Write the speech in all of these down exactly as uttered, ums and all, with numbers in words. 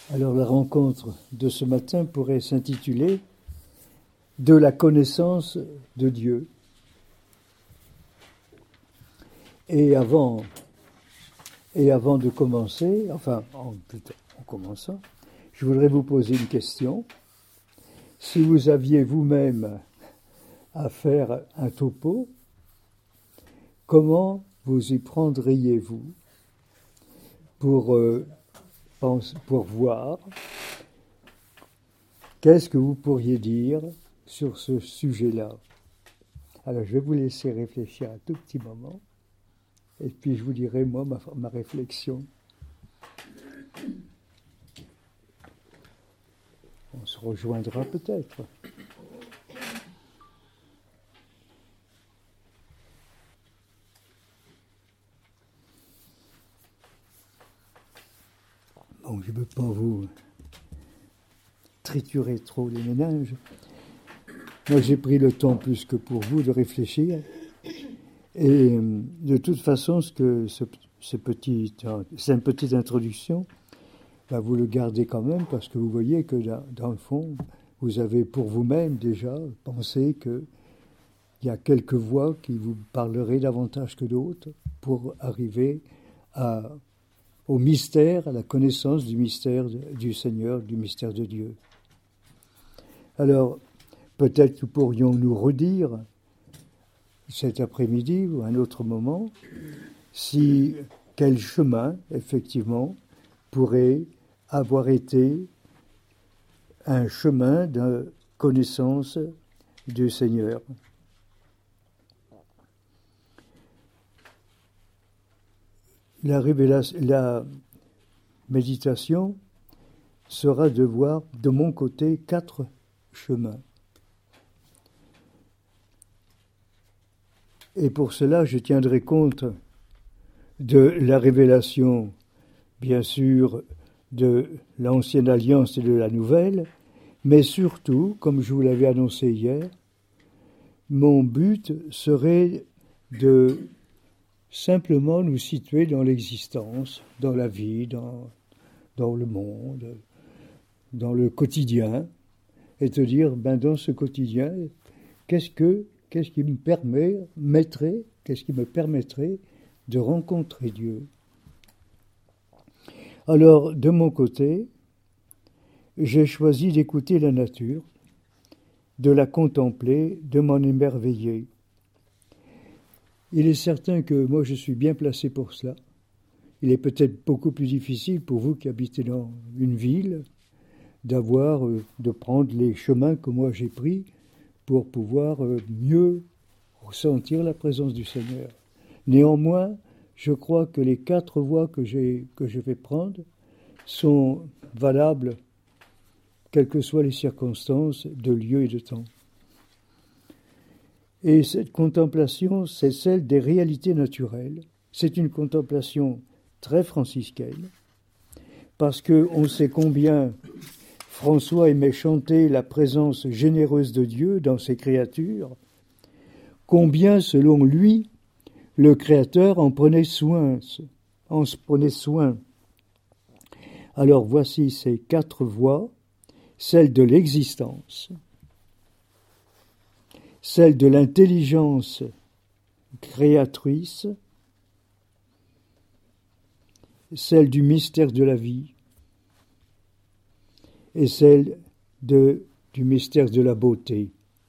Alors la rencontre de ce matin pourrait s'intituler « De la connaissance de Dieu ». Et avant, et avant de commencer, enfin en, en commençant, je voudrais vous poser une question. Si vous aviez vous-même à faire un topo, comment vous y prendriez-vous pour, euh, pour voir qu'est-ce que vous pourriez dire sur ce sujet-là? Alors, je vais vous laisser réfléchir un tout petit moment, et puis je vous dirai, moi, ma, ma réflexion. On se rejoindra peut-être. Bon, je ne veux pas vous triturer trop les méninges. Moi, j'ai pris le temps plus que pour vous de réfléchir. Et de toute façon, ce que ce, ce petit, c'est une petite introduction, ben vous le gardez quand même parce que vous voyez que dans, dans le fond, vous avez pour vous-même déjà pensé qu'il y a quelques voix qui vous parleraient davantage que d'autres pour arriver à, au mystère, à la connaissance du mystère du Seigneur, du mystère de Dieu. Alors, peut-être que pourrions nous redire cet après-midi ou à un autre moment si quel chemin, effectivement, pourrait avoir été un chemin de connaissance du Seigneur. La révélation, la méditation sera de voir de mon côté quatre chemins. Et pour cela, je tiendrai compte de la révélation, bien sûr, de l'Ancienne Alliance et de la Nouvelle, mais surtout, comme je vous l'avais annoncé hier, mon but serait de simplement nous situer dans l'existence, dans la vie, dans, dans le monde, dans le quotidien, et te dire, ben, dans ce quotidien, qu'est-ce que Qu'est-ce qui me permettrait, qu'est-ce qui me permettrait de rencontrer Dieu? Alors, de mon côté, j'ai choisi d'écouter la nature, de la contempler, de m'en émerveiller. Il est certain que moi, je suis bien placé pour cela. Il est peut-être beaucoup plus difficile pour vous qui habitez dans une ville d'avoir, de prendre les chemins que moi j'ai pris pour pouvoir mieux ressentir la présence du Seigneur. Néanmoins, je crois que les quatre voies que, j'ai, que je vais prendre sont valables, quelles que soient les circonstances de lieu et de temps. Et cette contemplation, c'est celle des réalités naturelles. C'est une contemplation très franciscaine, parce qu'on sait combien François aimait chanter la présence généreuse de Dieu dans ses créatures, combien, selon lui, le Créateur en prenait soin, en se prenait soin. Alors voici ces quatre voies, celle de l'existence, celle de l'intelligence créatrice, celle du mystère de la vie, et celle de, du mystère de la beauté.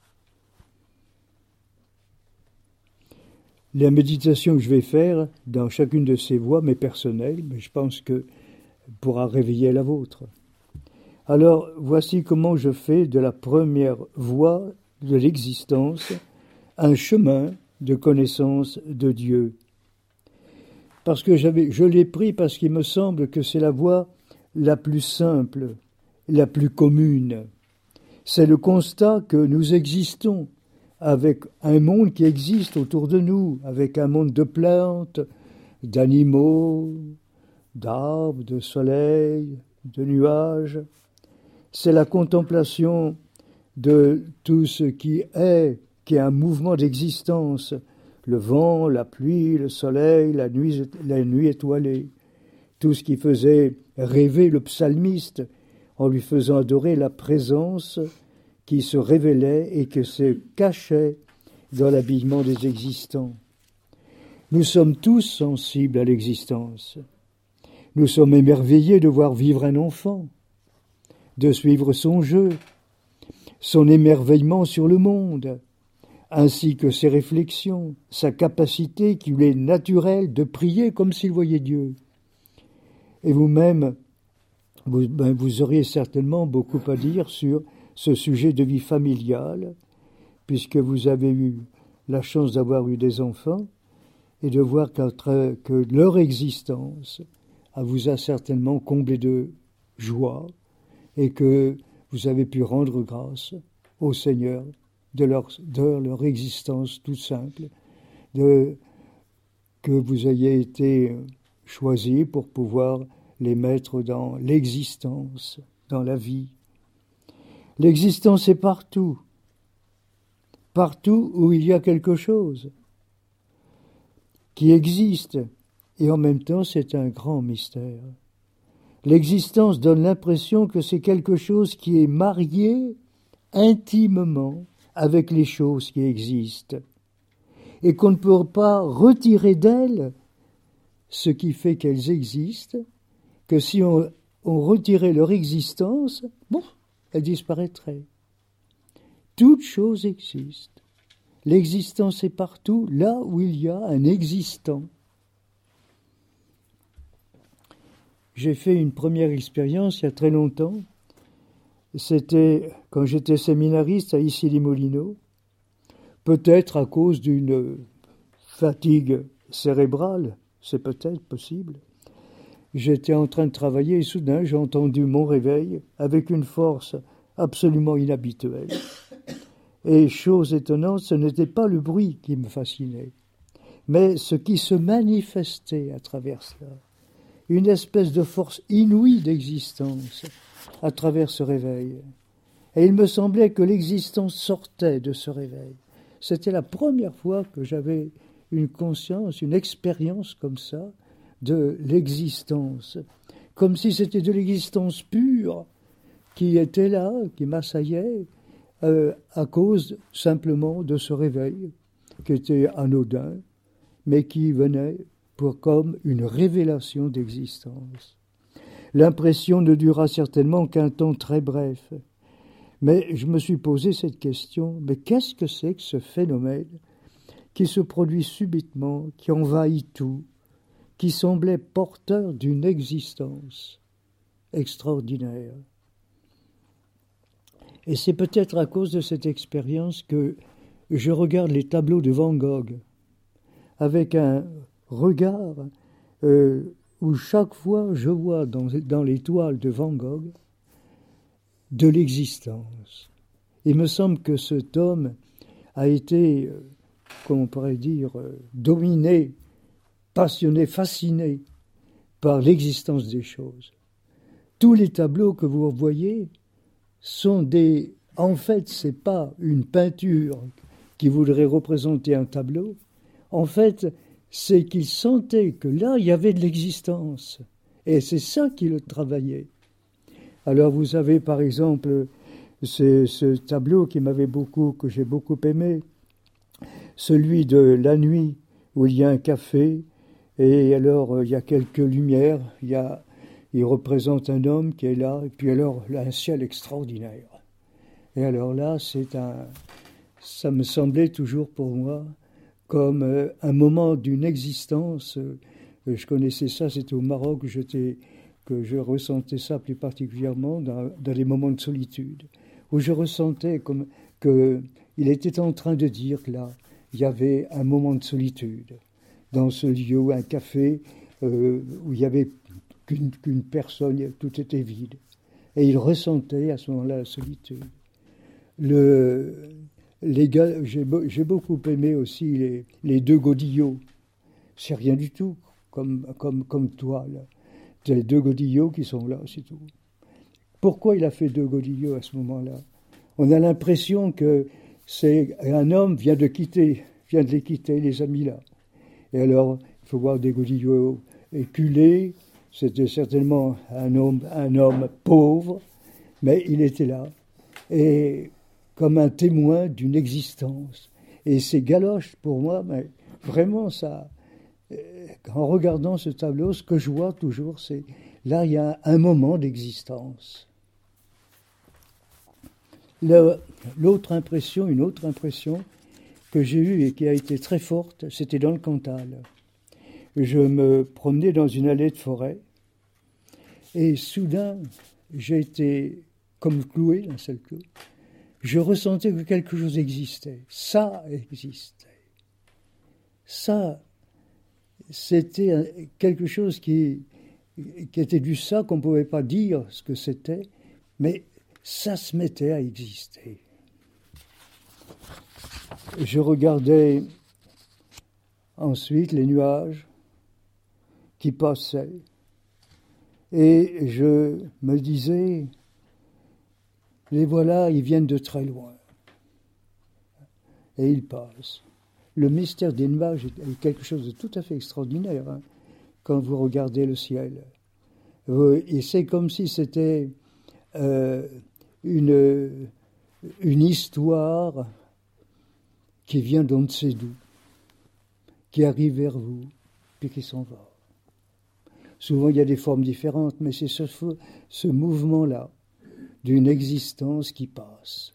La méditation que je vais faire dans chacune de ces voies m'est personnelle, mais je pense que pourra réveiller la vôtre. Alors, voici comment je fais de la première voie de l'existence un chemin de connaissance de Dieu. Parce que j'avais, je l'ai pris parce qu'il me semble que c'est la voie la plus simple, la plus commune. C'est le constat que nous existons avec un monde qui existe autour de nous, avec un monde de plantes, d'animaux, d'arbres, de soleil, de nuages. C'est la contemplation de tout ce qui est, qui est un mouvement d'existence, le vent, la pluie, le soleil, la nuit, la nuit étoilée. tout ce qui faisait rêver le psalmiste en lui faisant adorer la présence qui se révélait et qui se cachait dans l'habillement des existants. Nous sommes tous sensibles à l'existence. Nous sommes émerveillés de voir vivre un enfant, de suivre son jeu, son émerveillement sur le monde, ainsi que ses réflexions, sa capacité qui lui est naturelle de prier comme s'il voyait Dieu. Et vous-même, vous, ben, vous auriez certainement beaucoup à dire sur ce sujet de vie familiale, puisque vous avez eu la chance d'avoir eu des enfants et de voir que leur existence vous a certainement comblé de joie et que vous avez pu rendre grâce au Seigneur de leur, de leur existence toute simple, de, que vous ayez été choisis pour pouvoir les mettre dans l'existence, dans la vie. L'existence est partout, partout où il y a quelque chose qui existe, et en même temps c'est un grand mystère. L'existence donne l'impression que c'est quelque chose qui est marié intimement avec les choses qui existent, et qu'on ne peut pas retirer d'elles ce qui fait qu'elles existent, que si on, on retirait leur existence, bon, elles disparaîtraient. Toute chose existe. L'existence est partout, là où il y a un existant. J'ai fait une première expérience il y a très longtemps. C'était quand j'étais séminariste à Issy-les-Moulineaux, peut-être à cause d'une fatigue cérébrale, c'est peut-être possible. J'étais en train de travailler et soudain j'ai entendu mon réveil avec une force absolument inhabituelle. Et chose étonnante, ce n'était pas le bruit qui me fascinait, mais ce qui se manifestait à travers cela. Une espèce de force inouïe d'existence à travers ce réveil. Et il me semblait que l'existence sortait de ce réveil. C'était la première fois que j'avais une conscience, une expérience comme ça de l'existence, comme si c'était de l'existence pure qui était là, qui m'assaillait euh, à cause simplement de ce réveil qui était anodin, mais qui venait pour comme une révélation d'existence. L'impression ne dura certainement qu'un temps très bref, mais je me suis posé cette question, mais qu'est-ce que c'est que ce phénomène qui se produit subitement, qui envahit tout, qui semblait porteur d'une existence extraordinaire. Et c'est peut-être à cause de cette expérience que je regarde les tableaux de Van Gogh avec un regard euh, où chaque fois je vois dans, dans les toiles de Van Gogh de l'existence. Il me semble que cet homme a été, euh, comment on pourrait dire, euh, dominé, passionné, fasciné par l'existence des choses. Tous les tableaux que vous voyez sont des... En fait, ce n'est pas une peinture qui voudrait représenter un tableau. En fait, c'est qu'il sentait que là, il y avait de l'existence. Et c'est ça qui le travaillait. Alors, vous avez, par exemple, ce, ce tableau qui m'avait beaucoup, que j'ai beaucoup aimé, celui de la nuit, où il y a un café, et alors, il y a quelques lumières, il, y a, il représente un homme qui est là, et puis alors, là, un ciel extraordinaire. Et alors là, c'est un... Ça me semblait toujours pour moi comme euh, un moment d'une existence. Euh, je connaissais ça, c'était au Maroc que, j'étais, que je ressentais ça plus particulièrement dans, dans les moments de solitude, où je ressentais comme qu'il était en train de dire que là, il y avait un moment de solitude. Dans ce lieu, un café, euh, où il n'y avait qu'une, qu'une personne, tout était vide. Et il ressentait à ce moment-là la solitude. Le, les gars, j'ai, j'ai beaucoup aimé aussi les, les deux Godillots. C'est rien du tout, comme, comme, comme toi, là. Les deux Godillots qui sont là, c'est tout. Pourquoi il a fait deux Godillots à ce moment-là? On a l'impression que c'est un homme vient de quitter, vient de les quitter, les amis là. Et alors, il faut voir des Godillots éculés, C'était certainement un homme, un homme pauvre, mais il était là, et comme un témoin d'une existence. Et ces galoches, pour moi, mais vraiment, ça, en regardant ce tableau, ce que je vois toujours, c'est là, il y a un moment d'existence. Le, l'autre impression, une autre impression que j'ai eue et qui a été très forte, c'était dans le Cantal. Je me promenais dans une allée de forêt et soudain, j'ai été comme cloué d'un seul coup. Je ressentais que quelque chose existait. Ça existait. Ça, c'était quelque chose qui, qui était du ça, qu'on ne pouvait pas dire ce que c'était, mais ça se mettait à exister. Je regardais ensuite les nuages qui passaient et je me disais, les voilà, ils viennent de très loin et ils passent. Le mystère des nuages est quelque chose de tout à fait extraordinaire hein, quand vous regardez le ciel. Et c'est comme si c'était euh, une, une histoire qui vient d'on ne sait d'où, qui arrive vers vous, puis qui s'en va. Souvent, il y a des formes différentes, mais c'est ce, ce mouvement-là d'une existence qui passe.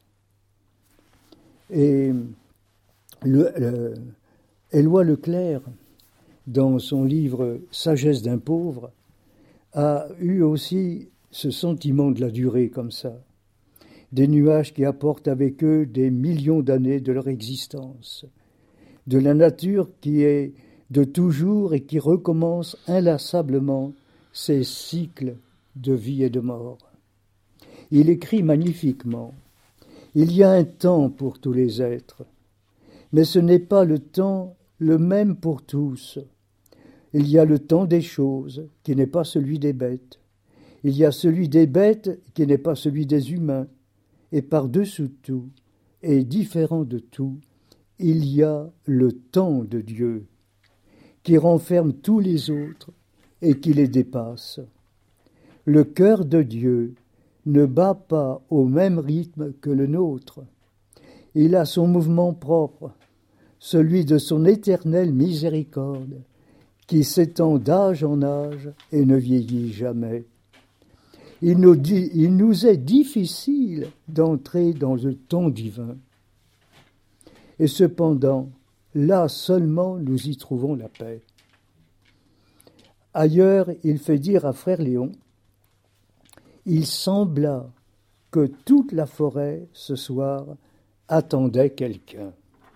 Et le, le, Éloi Leclerc, dans son livre « Sagesse d'un pauvre », a eu aussi ce sentiment de la durée comme ça. Des nuages qui apportent avec eux des millions d'années de leur existence. De la nature qui est de toujours et qui recommence inlassablement ses cycles de vie et de mort. Il écrit magnifiquement. Il y a un temps pour tous les êtres, mais ce n'est pas le temps le même pour tous. Il y a le temps des choses, qui n'est pas celui des bêtes. Il y a celui des bêtes, qui n'est pas celui des humains. Et par-dessous tout, et différent de tout, il y a le temps de Dieu, qui renferme tous les autres et qui les dépasse. Le cœur de Dieu ne bat pas au même rythme que le nôtre. Il a son mouvement propre, celui de son éternelle miséricorde, qui s'étend d'âge en âge et ne vieillit jamais. Il nous, dit, il nous est difficile d'entrer dans le temps divin. Et cependant, là seulement nous y trouvons la paix. Ailleurs, il fait dire à frère Léon, il sembla que toute la forêt, ce soir, attendait quelqu'un.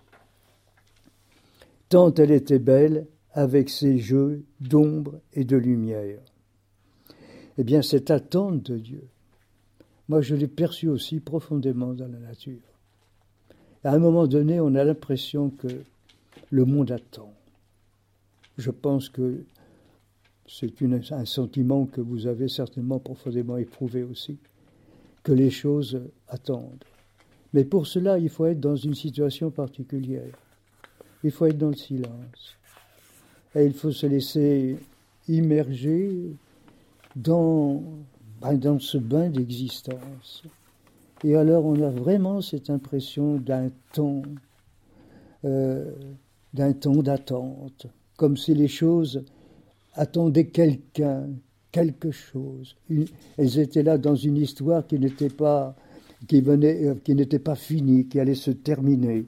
Tant elle était belle, avec ses jeux d'ombre et de lumière. Eh bien, cette attente de Dieu, moi je l'ai perçue aussi profondément dans la nature. À un moment donné, on a l'impression que le monde attend. Je pense que c'est une, un sentiment que vous avez certainement profondément éprouvé aussi, que les choses attendent. Mais pour cela, il faut être dans une situation particulière. Il faut être dans le silence. Et il faut se laisser immerger dans, ben, dans ce bain d'existence. Et alors on a vraiment cette impression d'un temps, euh, d'un temps d'attente, comme si les choses attendaient quelqu'un, quelque chose. Une, elles étaient là dans une histoire qui n'était pas, qui venait, euh, qui n'était pas finie, qui allait se terminer.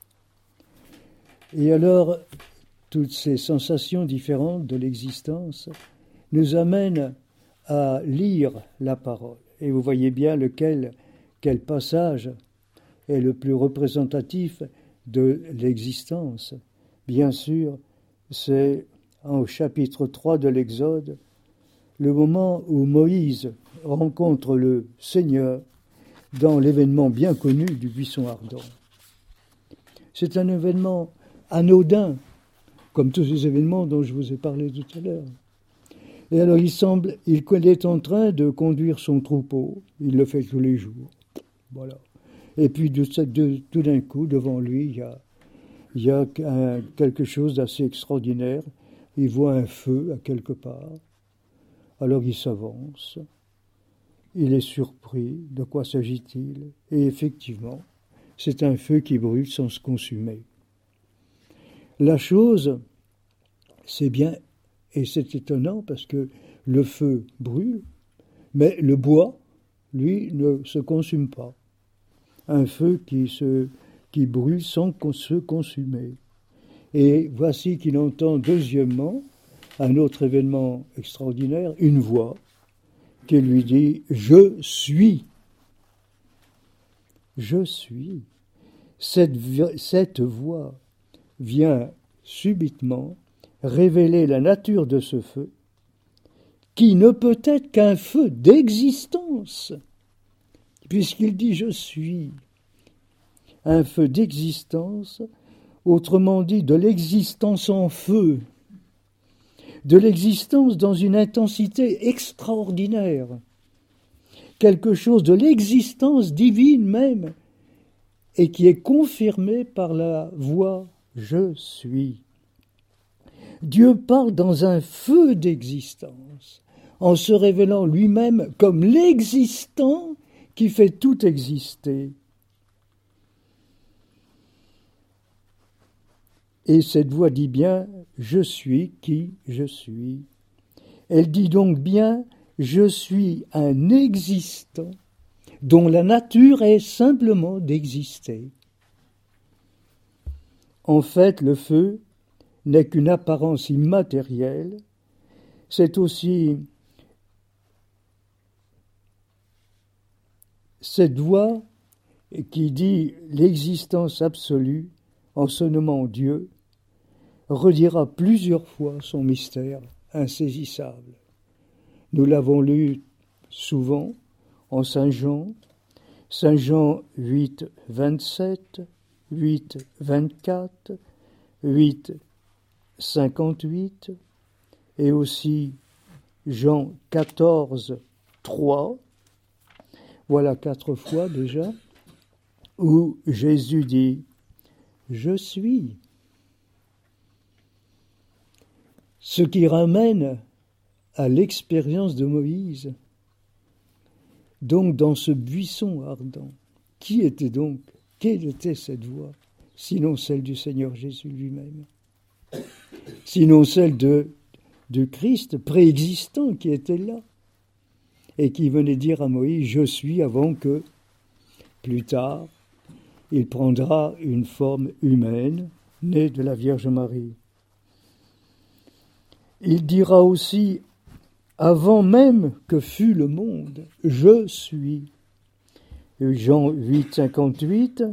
Et alors, toutes ces sensations différentes de l'existence nous amènent à lire la parole. Et vous voyez bien lequel, quel passage est le plus représentatif de l'existence. Bien sûr, c'est au chapitre trois de l'Exode, le moment où Moïse rencontre le Seigneur dans l'événement bien connu du buisson ardent. C'est un événement anodin, comme tous ces événements dont je vous ai parlé tout à l'heure. Et alors il semble, il est en train de conduire son troupeau, il le fait tous les jours, voilà. Et puis de, de, tout d'un coup, devant lui, il y a, il y a un, quelque chose d'assez extraordinaire. Il voit un feu à quelque part. Alors il s'avance, il est surpris, de quoi s'agit-il? Et effectivement, c'est un feu qui brûle sans se consumer. La chose, c'est bien, et c'est étonnant parce que le feu brûle, mais le bois, lui, ne se consume pas. Un feu qui, se, qui brûle sans se consumer. Et voici qu'il entend deuxièmement, un autre événement extraordinaire, une voix qui lui dit « Je suis ». Je suis. Cette, cette voix vient subitement révéler la nature de ce feu, qui ne peut être qu'un feu d'existence, puisqu'il dit « Je suis ». Un feu d'existence, autrement dit de l'existence en feu, de l'existence dans une intensité extraordinaire, quelque chose de l'existence divine même, et qui est confirmé par la voix « Je suis ». Dieu parle dans un feu d'existence, en se révélant lui-même comme l'existant qui fait tout exister. Et cette voix dit bien « Je suis qui je suis ». Elle dit donc bien « Je suis un existant dont la nature est simplement d'exister ». En fait, le feu n'est qu'une apparence immatérielle, c'est aussi cette voix qui dit l'existence absolue en se nommant Dieu, redira plusieurs fois son mystère insaisissable. Nous l'avons lu souvent en Saint Jean, Saint Jean huit, vingt-sept, huit, vingt-quatre, huit, cinquante-huit, et aussi Jean quatorze, trois, voilà quatre fois déjà, où Jésus dit « Je suis ». Ce qui ramène à l'expérience de Moïse. Donc dans ce buisson ardent, qui était donc, quelle était cette voix, sinon celle du Seigneur Jésus lui-même, sinon celle de, de Christ préexistant qui était là, et qui venait dire à Moïse « Je suis » avant que, plus tard, il prendra une forme humaine, née de la Vierge Marie. Il dira aussi, avant même que fût le monde, « Je suis ». Jean huit, cinquante-huit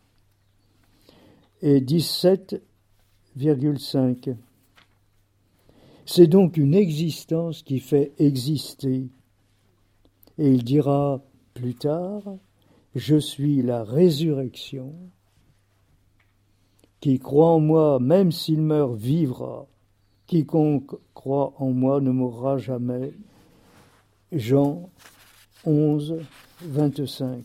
et dix-sept virgule cinq. C'est donc une existence qui fait exister. Et il dira plus tard, « Je suis la résurrection. Qui croit en moi, même s'il meurt, vivra. Quiconque croit en moi ne mourra jamais. » Jean onze, vingt-cinq.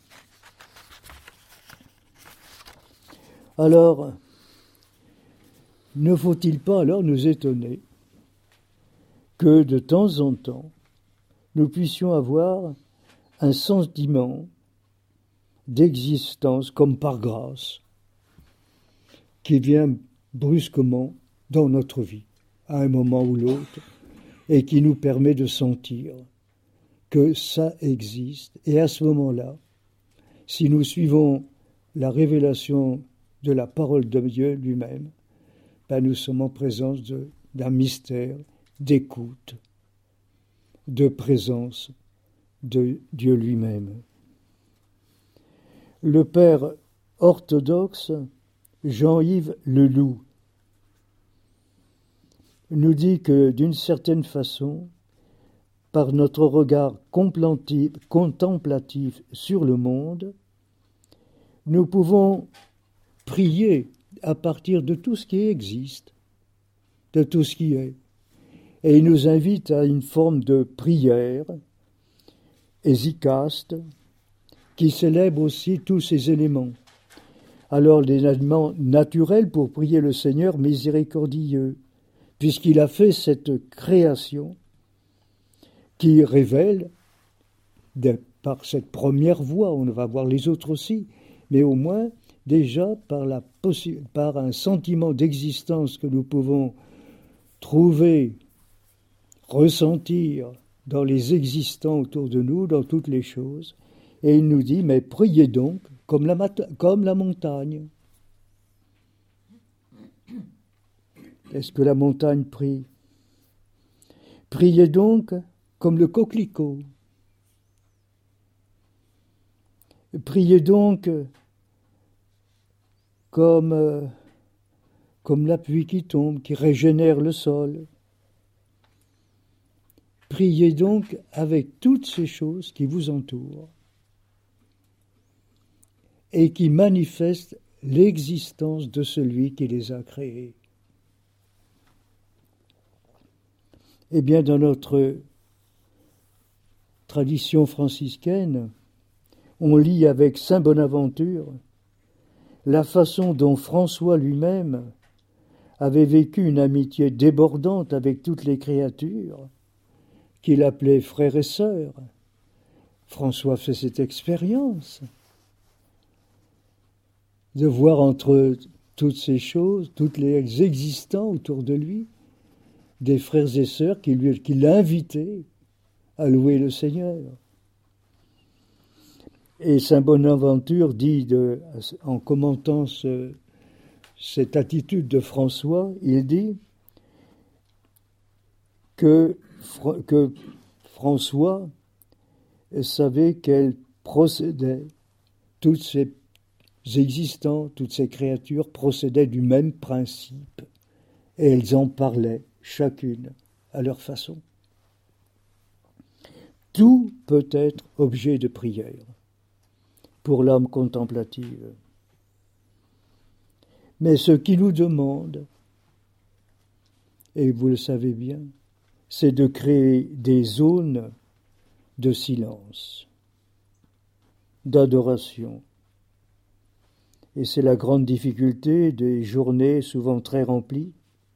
Alors, ne faut-il pas alors nous étonner que de temps en temps, nous puissions avoir un sentiment d'existence comme par grâce qui vient brusquement dans notre vie, à un moment ou l'autre, et qui nous permet de sentir que ça existe. Et à ce moment-là, si nous suivons la révélation de la parole de Dieu lui-même, ben nous sommes en présence de, d'un mystère d'écoute, de présence de Dieu lui-même. Le père orthodoxe Jean-Yves Leloup nous dit que d'une certaine façon, par notre regard contemplatif sur le monde, nous pouvons prier à partir de tout ce qui existe, de tout ce qui est. Et il nous invite à une forme de prière hésicaste qui célèbre aussi tous ces éléments. Alors les éléments naturels pour prier le Seigneur miséricordieux, puisqu'il a fait cette création qui révèle, de, par cette première voie, on va voir les autres aussi, mais au moins déjà par, la possi- par un sentiment d'existence que nous pouvons trouver, ressentir dans les existants autour de nous, dans toutes les choses. Et il nous dit, mais priez donc comme la, mat- comme la montagne. Est-ce que la montagne prie? Priez donc comme le coquelicot. Priez donc comme, euh, comme la pluie qui tombe, qui régénère le sol. Priez donc avec toutes ces choses qui vous entourent et qui manifestent l'existence de celui qui les a créées. Eh bien, dans notre tradition franciscaine, on lit avec saint Bonaventure la façon dont François lui-même avait vécu une amitié débordante avec toutes les créatures, qu'il appelait frères et sœurs. François fait cette expérience de voir entre toutes ces choses, toutes les existants autour de lui, des frères et sœurs qui, lui, qui l'invitaient à louer le Seigneur. Et saint Bonaventure dit, de, en commentant ce, cette attitude de François, il dit que, que François savait qu'elle procédait, toutes ces existants, toutes ces créatures procédaient du même principe, et elles en parlaient chacune à leur façon. Tout peut être objet de prière pour l'âme contemplative. Mais ce qui nous demande, et vous le savez bien, c'est de créer des zones de silence, d'adoration. Et c'est la grande difficulté des journées souvent très remplies.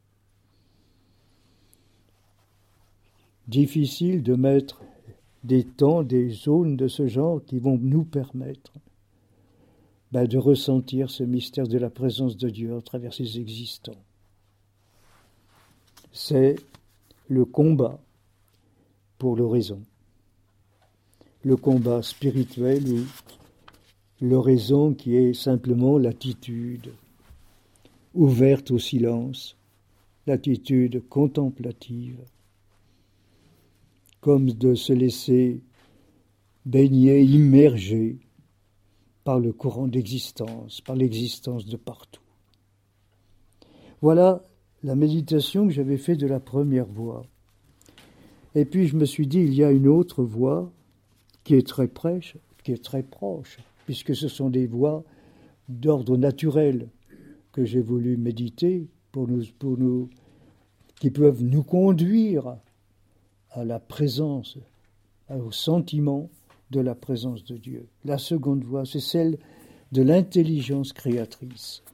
Difficile de mettre des temps, des zones de ce genre qui vont nous permettre ben, de ressentir ce mystère de la présence de Dieu à travers ses existants. C'est le combat pour l'oraison. Le combat spirituel ou l'oraison qui est simplement l'attitude ouverte au silence, l'attitude contemplative, comme de se laisser baigner, immerger par le courant d'existence, par l'existence de partout. Voilà la méditation que j'avais faite de la première voie. Et puis je me suis dit, il y a une autre voie qui est très proche, qui est très proche, puisque ce sont des voies d'ordre naturel que j'ai voulu méditer pour nous, pour nous, qui peuvent nous conduire à la présence, au sentiment de la présence de Dieu. La seconde voie, c'est celle de l'intelligence créatrice.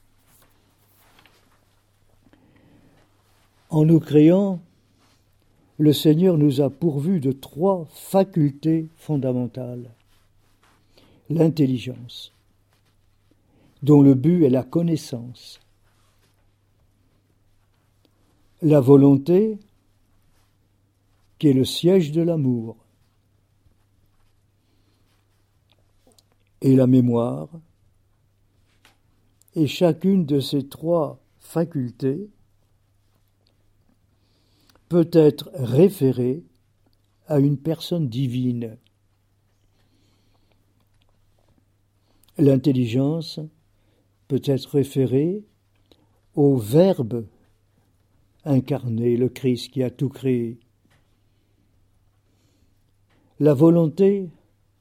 En nous créant, le Seigneur nous a pourvus de trois facultés fondamentales. L'intelligence, dont le but est la connaissance. La volonté, qui est le siège de l'amour. Et la mémoire. Et chacune de ces trois facultés peut être référée à une personne divine. L'intelligence peut être référée au Verbe incarné, le Christ qui a tout créé. La volonté,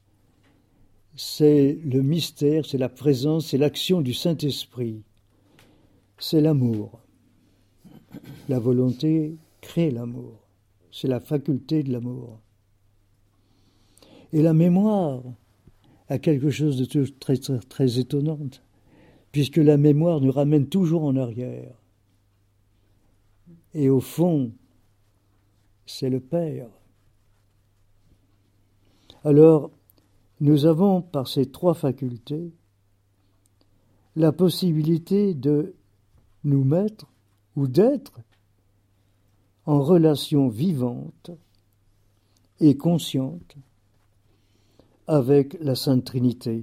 c'est le mystère, c'est la présence, c'est l'action du Saint-Esprit. C'est l'amour. La volonté crée l'amour. C'est la faculté de l'amour. Et la mémoire a quelque chose de très, très, très étonnant, puisque la mémoire nous ramène toujours en arrière. Et au fond, c'est le Père Alors, nous avons, par ces trois facultés, la possibilité de nous mettre ou d'être en relation vivante et consciente avec la Sainte Trinité.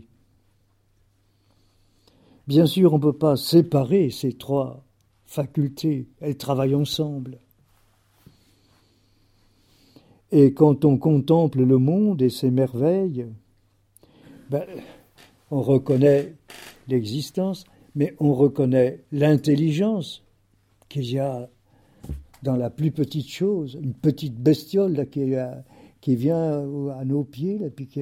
Bien sûr, on ne peut pas séparer ces trois facultés, elles travaillent ensemble. Et quand on contemple le monde et ses merveilles, ben, on reconnaît l'existence, mais on reconnaît l'intelligence qu'il y a dans la plus petite chose, une petite bestiole là, qui, a, qui vient à nos pieds, là, puis qui,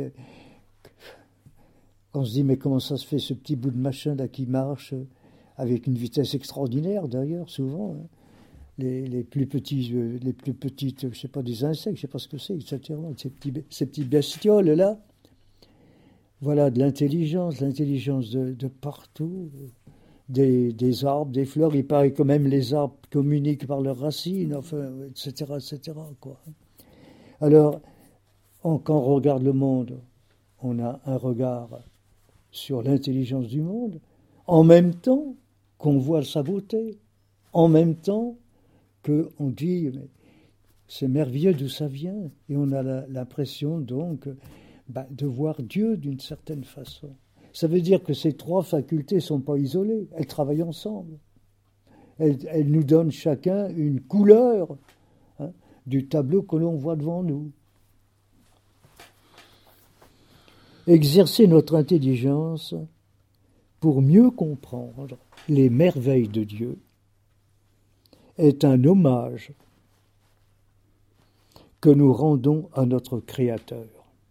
on se dit, mais comment ça se fait, ce petit bout de machin là qui marche avec une vitesse extraordinaire d'ailleurs, souvent. Hein. Les, les plus petits, euh, les plus petites, je sais pas, des insectes, je sais pas ce que c'est, et cetera. Ces petits, ces petits bestioles là. Voilà, de l'intelligence, l'intelligence de, de partout, des, des arbres, des fleurs. Il paraît que même les arbres communiquent par leurs racines, enfin, et cetera, et cetera, quoi. Alors, on, quand on regarde le monde, on a un regard sur l'intelligence du monde, en même temps qu'on voit sa beauté, en même temps qu'on dit, mais c'est merveilleux d'où ça vient, et on a la, l'impression donc bah, de voir Dieu d'une certaine façon. Ça veut dire que ces trois facultés ne sont pas isolées, elles travaillent ensemble. Elles, elles nous donnent chacun une couleur hein, du tableau que l'on voit devant nous. Exercer notre intelligence pour mieux comprendre les merveilles de Dieu est un hommage que nous rendons à notre Créateur.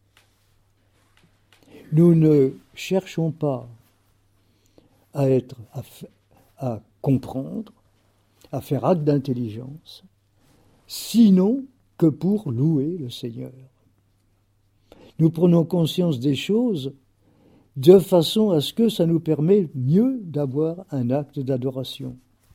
Nous ne cherchons pas à être, à, à comprendre, à faire acte d'intelligence, sinon que pour louer le Seigneur. Nous prenons conscience des choses de façon à ce que ça nous permet mieux d'avoir un acte d'adoration.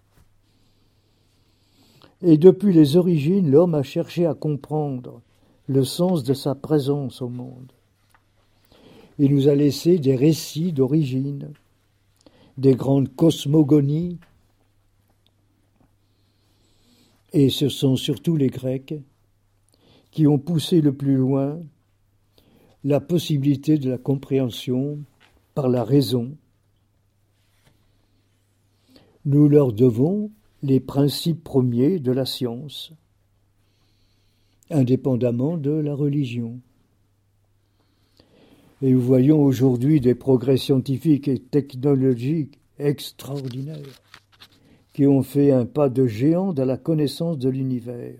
Et depuis les origines, l'homme a cherché à comprendre le sens de sa présence au monde. Il nous a laissé des récits d'origine, des grandes cosmogonies, et ce sont surtout les Grecs qui ont poussé le plus loin la possibilité de la compréhension par la raison. Nous leur devons les principes premiers de la science, indépendamment de la religion. Et nous voyons aujourd'hui des progrès scientifiques et technologiques extraordinaires qui ont fait un pas de géant dans la connaissance de l'univers.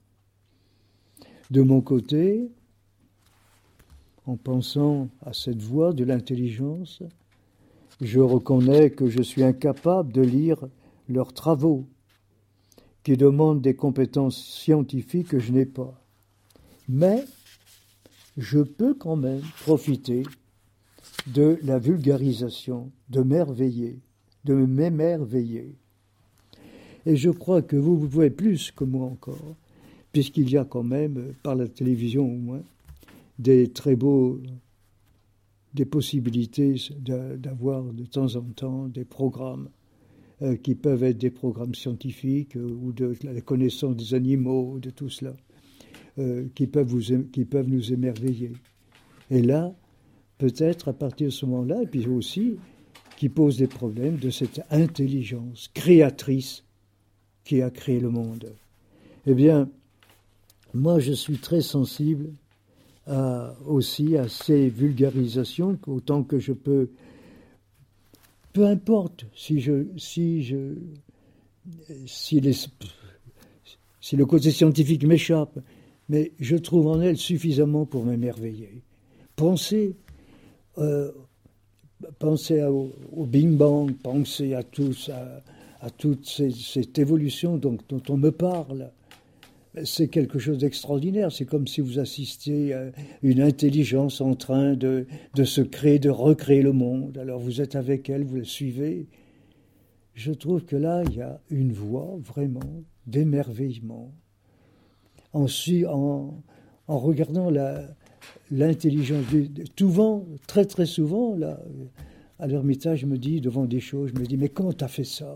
De mon côté, en pensant à cette voie de l'intelligence, je reconnais que je suis incapable de lire leurs travaux, qui demandent des compétences scientifiques que je n'ai pas. Mais je peux quand même profiter de la vulgarisation, de m'émerveiller, de m'émerveiller. Et je crois que vous, vous pouvez plus que moi encore, puisqu'il y a quand même, par la télévision au moins, des très beaux, des possibilités de, d'avoir de temps en temps des programmes euh, qui peuvent être des programmes scientifiques euh, ou de la connaissance des animaux, de tout cela, euh, qui peuvent vous, qui peuvent nous émerveiller. Et là, peut-être à partir de ce moment-là, et puis aussi, qui pose des problèmes de cette intelligence créatrice qui a créé le monde. Eh bien, moi, je suis très sensible à, aussi à ces vulgarisations, autant que je peux. Peu importe si je, si je, si les, si le côté scientifique m'échappe, mais je trouve en elles suffisamment pour m'émerveiller. Pensez, euh, pensez à, au, au Big Bang, pensez à tous, à, à toute ces, cette évolution dont, dont on me parle. C'est quelque chose d'extraordinaire. C'est comme si vous assistiez à une intelligence en train de, de se créer, de recréer le monde. Alors vous êtes avec elle, vous la suivez. Je trouve que là, il y a une voie vraiment d'émerveillement. En, en, en regardant la, l'intelligence. Souvent, très très souvent, là, à l'Ermitage, je me dis, devant des choses, je me dis, mais comment tu as fait ça?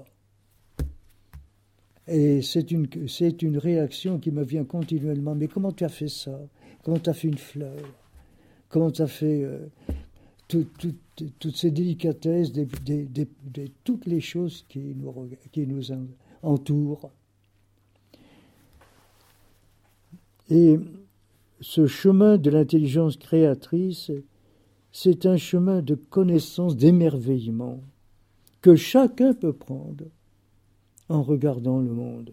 Et c'est une, c'est une réaction qui me vient continuellement. Mais comment tu as fait ça? Comment tu as fait une fleur? Comment tu as fait euh, tout, tout, toutes ces délicatesses, des, des, des, des, toutes les choses qui nous, qui nous entourent? Et ce chemin de l'intelligence créatrice, c'est un chemin de connaissance, d'émerveillement, que chacun peut prendre en regardant le monde.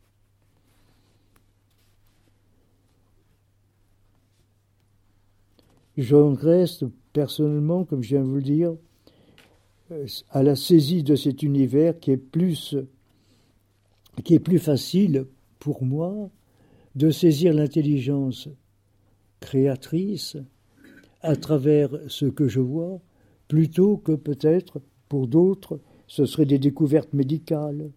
J'en reste personnellement, comme je viens de vous le dire, à la saisie de cet univers qui est plus, qui est plus facile pour moi de saisir l'intelligence créatrice à travers ce que je vois, plutôt que peut-être pour d'autres, ce seraient des découvertes médicales.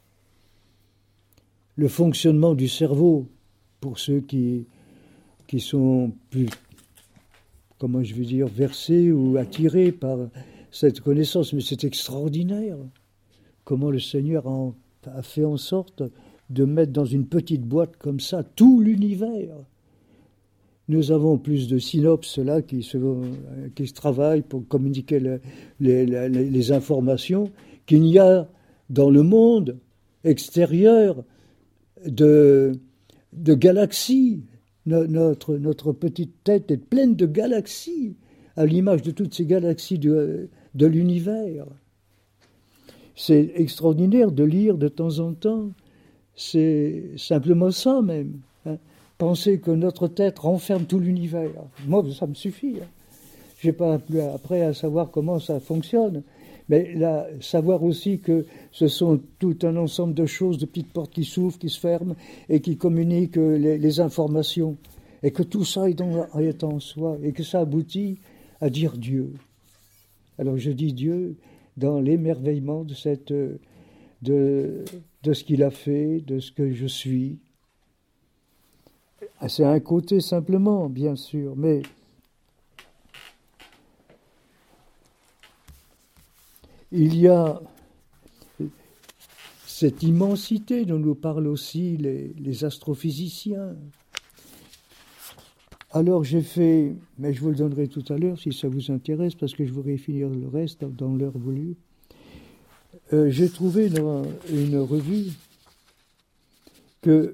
Le fonctionnement du cerveau, pour ceux qui, qui sont plus, comment je veux dire, versés ou attirés par cette connaissance. Mais c'est extraordinaire comment le Seigneur a, a fait en sorte de mettre dans une petite boîte comme ça tout l'univers. Nous avons plus de synopses là qui se, qui se travaillent pour communiquer le, les, les, les informations qu'il n'y a dans le monde extérieur de, de galaxies. Notre, notre petite tête est pleine de galaxies, à l'image de toutes ces galaxies de, de l'univers. C'est extraordinaire de lire de temps en temps, c'est simplement ça même. Hein. Penser que notre tête renferme tout l'univers. Moi, ça me suffit. Hein. Je n'ai pas après à savoir comment ça fonctionne. Mais là, savoir aussi que ce sont tout un ensemble de choses, de petites portes qui s'ouvrent, qui se ferment et qui communiquent les, les informations. Et que tout ça est, dans, est en soi et que ça aboutit à dire Dieu. Alors je dis Dieu dans l'émerveillement de, cette, de, de ce qu'il a fait, de ce que je suis. C'est un côté simplement, bien sûr, mais il y a cette immensité dont nous parlent aussi les, les astrophysiciens. Alors j'ai fait, mais je vous le donnerai tout à l'heure si ça vous intéresse, parce que je voudrais finir le reste dans l'heure voulue. Euh, j'ai trouvé dans une revue que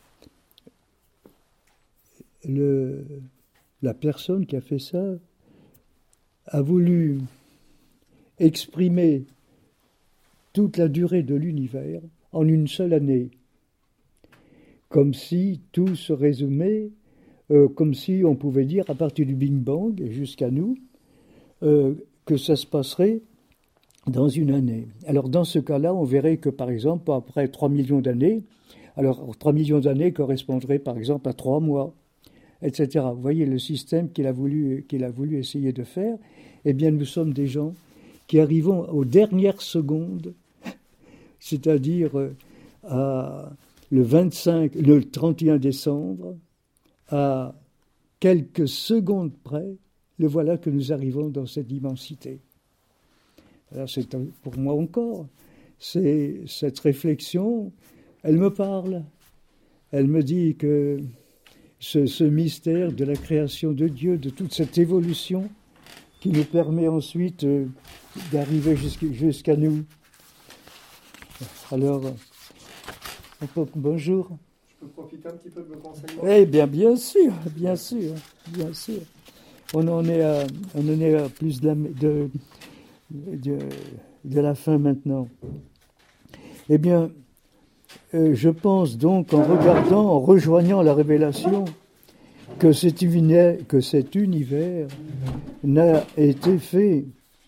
le, la personne qui a fait ça a voulu exprimer toute la durée de l'univers en une seule année, comme si tout se résumait, euh, comme si on pouvait dire à partir du Big Bang jusqu'à nous, euh, que ça se passerait dans une année. Alors dans ce cas-là, on verrait que par exemple, après trois millions d'années, alors trois millions d'années correspondraient par exemple à trois mois, et cetera. Vous voyez le système qu'il a voulu, qu'il a voulu essayer de faire. Eh bien, nous sommes des gens qui arrivons aux dernières secondes, c'est-à-dire à le vingt-cinq, le trente et un décembre, à quelques secondes près, le voilà que nous arrivons dans cette immensité. Alors c'est pour moi encore, c'est cette réflexion, elle me parle, elle me dit que ce, ce mystère de la création de Dieu, de toute cette évolution qui nous permet ensuite euh, d'arriver jusqu'à, jusqu'à nous. Alors, bonjour. Je peux profiter un petit peu de vos conseils? Eh bien, bien sûr, bien sûr, bien sûr. On en est à, on en est à plus de la, de, de, de la fin maintenant. Eh bien, euh, je pense donc en regardant, en rejoignant la révélation, que cet univers, que cet univers n'a été fait,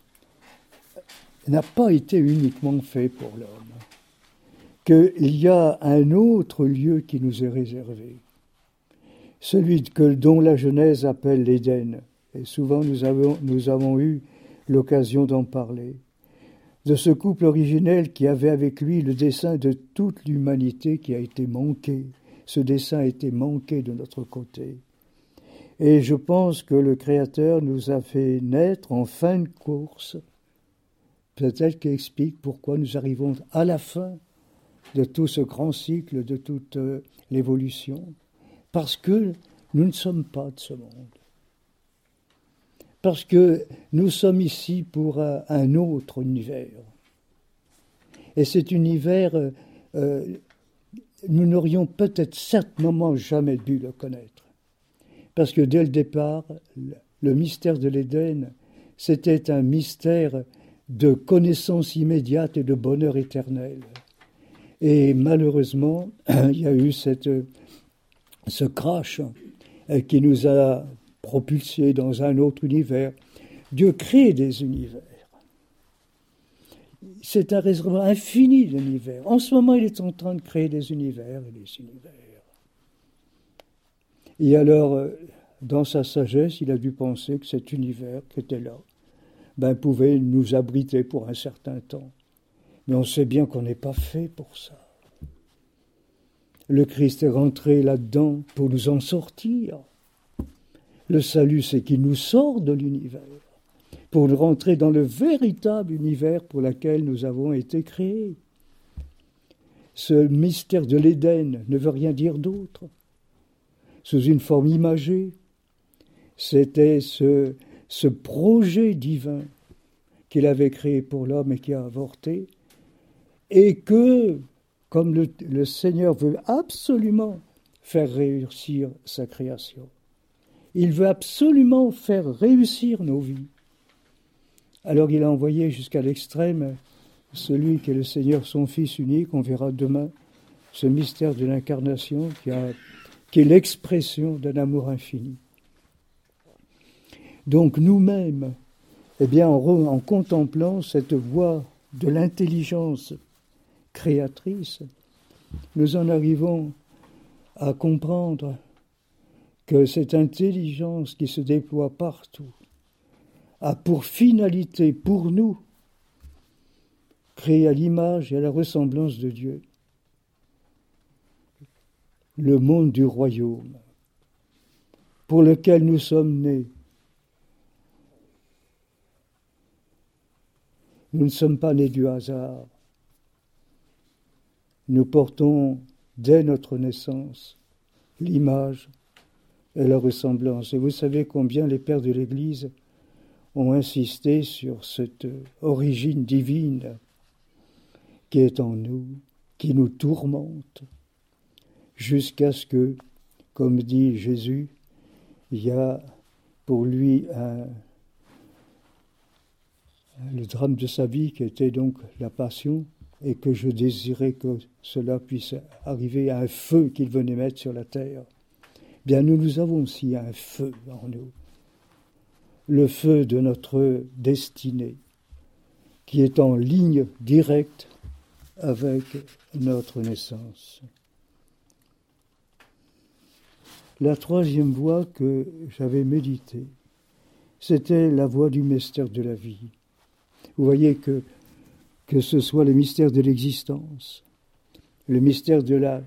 n'a pas été uniquement fait pour l'homme. Qu'il y a un autre lieu qui nous est réservé, celui que, dont la Genèse appelle l'Éden. Et souvent nous avons, nous avons eu l'occasion d'en parler. De ce couple originel qui avait avec lui le dessein de toute l'humanité qui a été manqué. Ce dessein a été manqué de notre côté. Et je pense que le Créateur nous a fait naître en fin de course. Peut-être qu'il explique pourquoi nous arrivons à la fin de tout ce grand cycle, de toute euh, l'évolution. Parce que nous ne sommes pas de ce monde. Parce que nous sommes ici pour un, un autre univers. Et cet univers, euh, nous n'aurions peut-être certainement jamais dû le connaître. Parce que dès le départ, le mystère de l'Éden, c'était un mystère de connaissance immédiate et de bonheur éternel. Et malheureusement, il y a eu cette, ce crash qui nous a propulsés dans un autre univers. Dieu crée des univers. C'est un réservoir infini d'univers. En ce moment, il est en train de créer des univers et des univers. Et alors, dans sa sagesse, il a dû penser que cet univers qui était là, ben, pouvait nous abriter pour un certain temps. Mais on sait bien qu'on n'est pas fait pour ça. Le Christ est rentré là-dedans pour nous en sortir. Le salut, c'est qu'il nous sort de l'univers, pour rentrer dans le véritable univers pour lequel nous avons été créés. Ce mystère de l'Éden ne veut rien dire d'autre. Sous une forme imagée, c'était ce, ce projet divin qu'il avait créé pour l'homme et qui a avorté, et que, comme le, le Seigneur veut absolument faire réussir sa création, il veut absolument faire réussir nos vies. Alors il a envoyé jusqu'à l'extrême celui qui est le Seigneur, son Fils unique. On verra demain ce mystère de l'incarnation qui, a, qui est l'expression d'un amour infini. Donc nous-mêmes, eh bien, en, en contemplant cette voie de l'intelligence créatrice, nous en arrivons à comprendre que cette intelligence qui se déploie partout a pour finalité, pour nous, créer à l'image et à la ressemblance de Dieu le monde du royaume pour lequel nous sommes nés. Nous ne sommes pas nés du hasard. Nous portons dès notre naissance l'image et la ressemblance. Et vous savez combien les pères de l'Église ont insisté sur cette origine divine qui est en nous, qui nous tourmente, jusqu'à ce que, comme dit Jésus, il y a pour lui un, le drame de sa vie qui était donc la passion, et que je désirais que cela puisse arriver à un feu qu'il venait mettre sur la terre. Bien, nous, nous avons aussi un feu en nous, le feu de notre destinée, qui est en ligne directe avec notre naissance. La troisième voie que j'avais méditée, c'était la voie du mystère de la vie. Vous voyez que, que ce soit le mystère de l'existence, le mystère de la,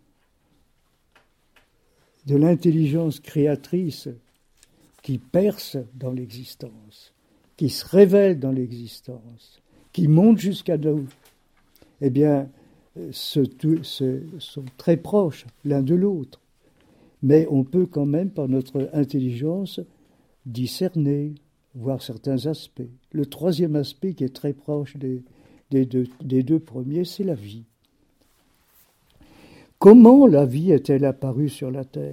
de l'intelligence créatrice qui perce dans l'existence, qui se révèle dans l'existence, qui monte jusqu'à nous, eh bien, ce, ce, sont très proches l'un de l'autre. Mais on peut quand même, par notre intelligence, discerner, voir certains aspects. Le troisième aspect qui est très proche des, des, deux, des deux premiers, c'est la vie. Comment la vie est-elle apparue sur la terre ?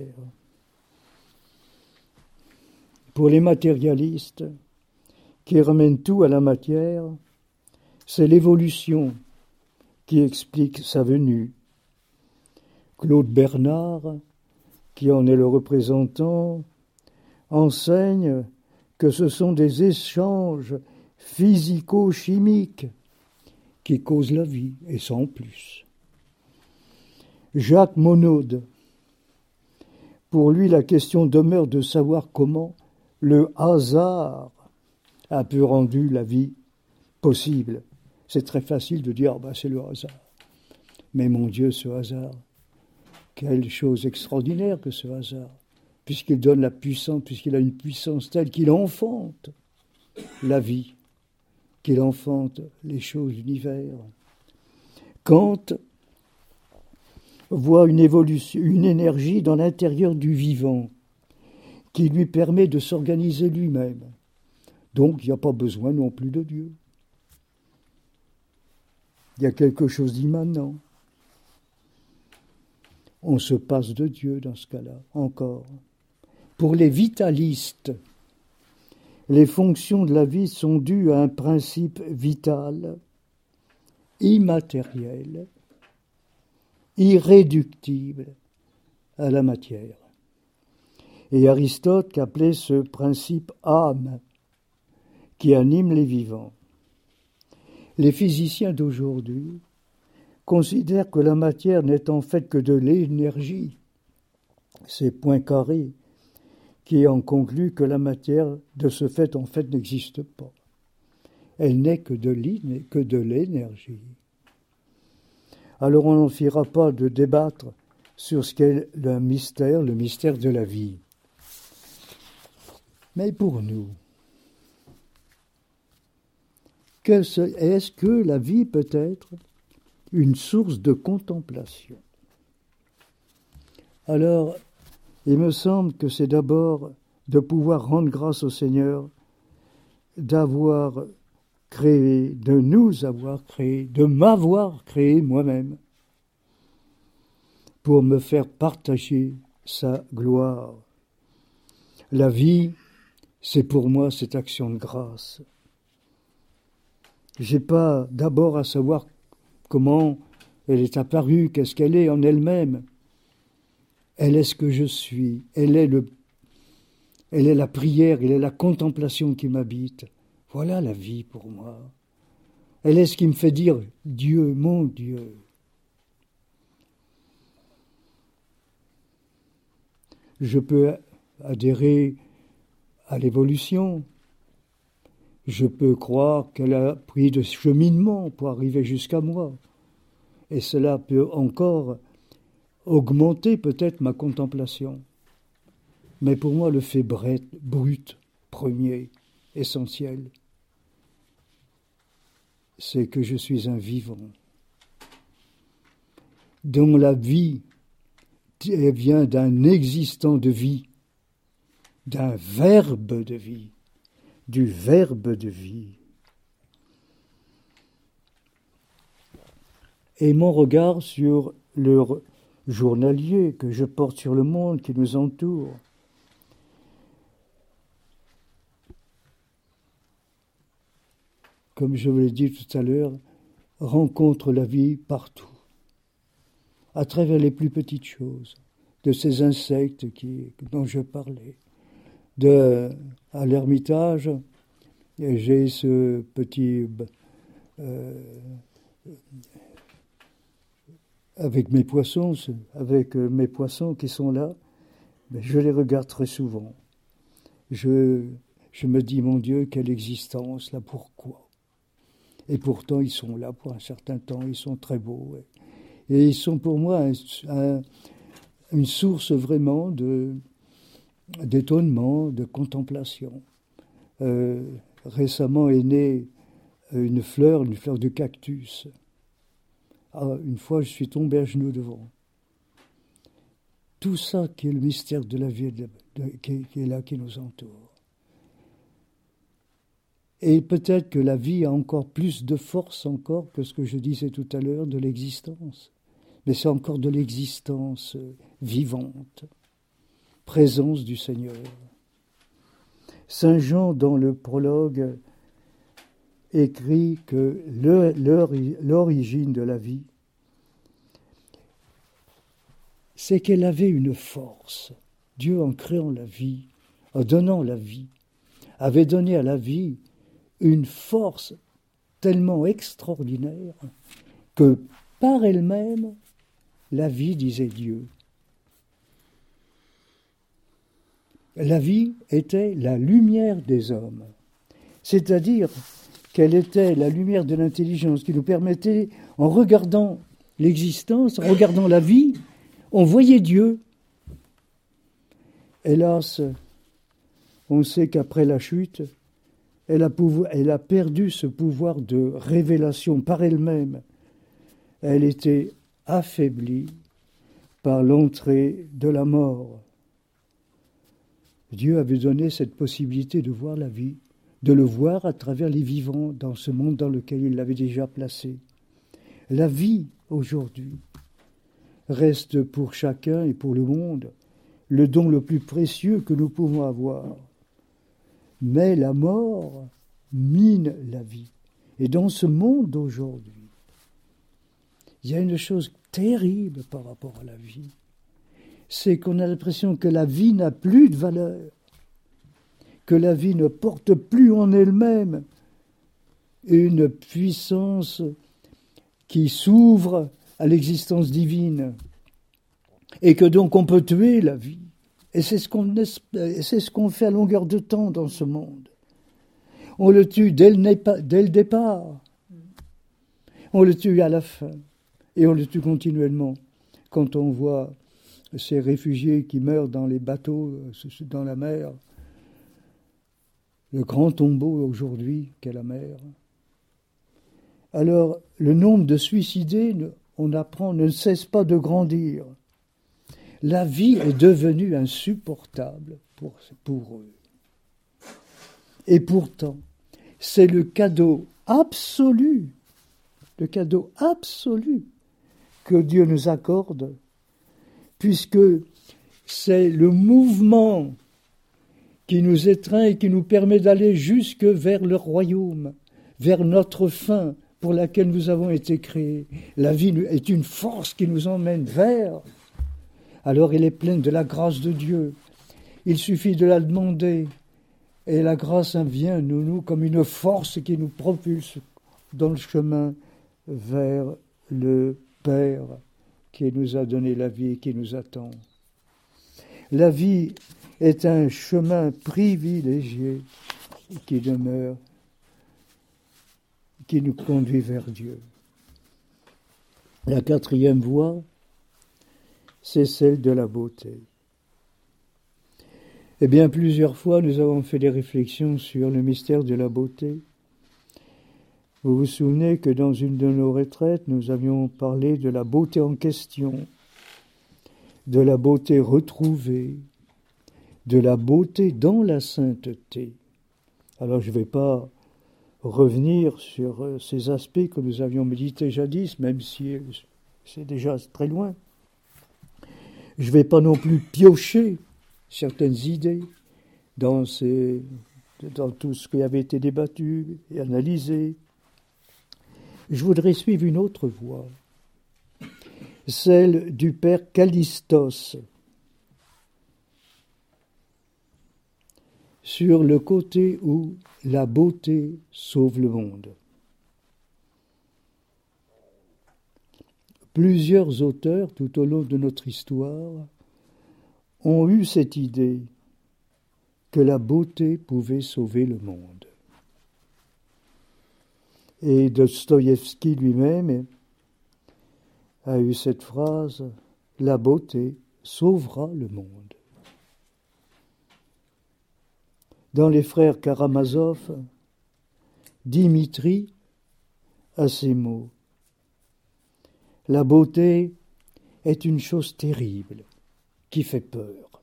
Pour les matérialistes, qui ramènent tout à la matière, c'est l'évolution qui explique sa venue. Claude Bernard, qui en est le représentant, enseigne que ce sont des échanges physico-chimiques qui causent la vie, et sans plus. Jacques Monod, pour lui, la question demeure de savoir comment le hasard a pu rendre la vie possible. C'est très facile de dire, bah, c'est le hasard. Mais mon Dieu, ce hasard, quelle chose extraordinaire que ce hasard, puisqu'il donne la puissance, puisqu'il a une puissance telle qu'il enfante la vie, qu'il enfante les choses de l'univers. Kant voit une évolution, une énergie dans l'intérieur du vivant qui lui permet de s'organiser lui-même. Donc, il n'y a pas besoin non plus de Dieu. Il y a quelque chose d'immanent. On se passe de Dieu dans ce cas-là, encore. Pour les vitalistes, les fonctions de la vie sont dues à un principe vital, immatériel, irréductible à la matière. Et Aristote appelait ce principe âme qui anime les vivants. Les physiciens d'aujourd'hui considèrent que la matière n'est en fait que de l'énergie, ces points carrés, qui en concluent que la matière, de ce fait, en fait, n'existe pas. Elle n'est que de que de l'énergie. Alors on n'en fera pas de débattre sur ce qu'est le mystère, le mystère de la vie. Mais pour nous, est-ce que la vie peut être une source de contemplation? Alors, il me semble que c'est d'abord de pouvoir rendre grâce au Seigneur, d'avoir créé, de nous avoir créé, de m'avoir créé moi-même, pour me faire partager sa gloire. La vie, c'est pour moi cette action de grâce. Je n'ai pas d'abord à savoir comment elle est apparue, qu'est-ce qu'elle est en elle-même. Elle est ce que je suis, elle est, le, elle est la prière, elle est la contemplation qui m'habite. Voilà la vie pour moi. Elle est ce qui me fait dire « Dieu, mon Dieu ». Je peux adhérer à l'évolution. Je peux croire qu'elle a pris de cheminement pour arriver jusqu'à moi. Et cela peut encore augmenter peut-être ma contemplation. Mais pour moi, le fait brut, premier, essentiel, c'est que je suis un vivant, dont la vie vient d'un existant de vie, d'un verbe de vie, du verbe de vie. Et mon regard sur le journalier que je porte sur le monde qui nous entoure, comme je vous l'ai dit tout à l'heure, rencontre la vie partout, à travers les plus petites choses, de ces insectes qui, dont je parlais. De, à l'Ermitage, j'ai ce petit... Euh, avec mes poissons, avec mes poissons qui sont là, mais je les regarde très souvent. Je, je me dis, mon Dieu, quelle existence, là, pourquoi? Et pourtant, ils sont là pour un certain temps, ils sont très beaux. Et ils sont pour moi un, un, une source vraiment de, d'étonnement, de contemplation. Euh, récemment est née une fleur, une fleur de cactus. Ah, une fois, je suis tombé à genoux devant. Tout ça qui est le mystère de la vie de, de, qui, qui est là, qui nous entoure. Et peut-être que la vie a encore plus de force encore que ce que je disais tout à l'heure de l'existence. Mais c'est encore de l'existence vivante, présence du Seigneur. Saint Jean, dans le prologue, écrit que le, l'origine de la vie, c'est qu'elle avait une force. Dieu, en créant la vie, en donnant la vie, avait donné à la vie une force tellement extraordinaire que par elle-même, la vie, disait Dieu. La vie était la lumière des hommes, c'est-à-dire qu'elle était la lumière de l'intelligence qui nous permettait, en regardant l'existence, en regardant la vie, on voyait Dieu. Hélas, on sait qu'après la chute, elle a, pouvoir, elle a perdu ce pouvoir de révélation par elle-même. Elle était affaiblie par l'entrée de la mort. Dieu avait donné cette possibilité de voir la vie, de le voir à travers les vivants dans ce monde dans lequel il l'avait déjà placé. La vie, aujourd'hui, reste pour chacun et pour le monde le don le plus précieux que nous pouvons avoir. Mais la mort mine la vie. Et dans ce monde d'aujourd'hui, il y a une chose terrible par rapport à la vie. C'est qu'on a l'impression que la vie n'a plus de valeur, que la vie ne porte plus en elle-même une puissance qui s'ouvre à l'existence divine, et que donc on peut tuer la vie. Et c'est ce qu'on, c'est ce qu'on fait à longueur de temps dans ce monde. On le tue dès le, dès le départ, on le tue à la fin, et on le tue continuellement. Quand on voit ces réfugiés qui meurent dans les bateaux, dans la mer, le grand tombeau aujourd'hui qu'est la mer. Alors, le nombre de suicidés, on apprend, ne cesse pas de grandir. La vie est devenue insupportable pour, pour eux. Et pourtant, c'est le cadeau absolu, le cadeau absolu que Dieu nous accorde, puisque c'est le mouvement qui nous étreint et qui nous permet d'aller jusque vers le royaume, vers notre fin pour laquelle nous avons été créés. La vie est une force qui nous emmène vers. Alors elle est pleine de la grâce de Dieu. Il suffit de la demander. Et la grâce vient nous, nous comme une force qui nous propulse dans le chemin vers le Père qui nous a donné la vie et qui nous attend. La vie est un chemin privilégié qui demeure, qui nous conduit vers Dieu. La quatrième voie, c'est celle de la beauté. Eh bien, plusieurs fois, nous avons fait des réflexions sur le mystère de la beauté. Vous vous souvenez que dans une de nos retraites, nous avions parlé de la beauté en question, de la beauté retrouvée, de la beauté dans la sainteté. Alors, je ne vais pas revenir sur ces aspects que nous avions médités jadis, même si c'est déjà très loin. Je ne vais pas non plus piocher certaines idées dans, ces, dans tout ce qui avait été débattu et analysé. Je voudrais suivre une autre voie, celle du père Callistos, sur le côté où la beauté sauve le monde. Plusieurs auteurs, tout au long de notre histoire, ont eu cette idée que la beauté pouvait sauver le monde. Et Dostoïevski lui-même a eu cette phrase « La beauté sauvera le monde ». Dans les frères Karamazov, Dimitri a ces mots. La beauté est une chose terrible qui fait peur.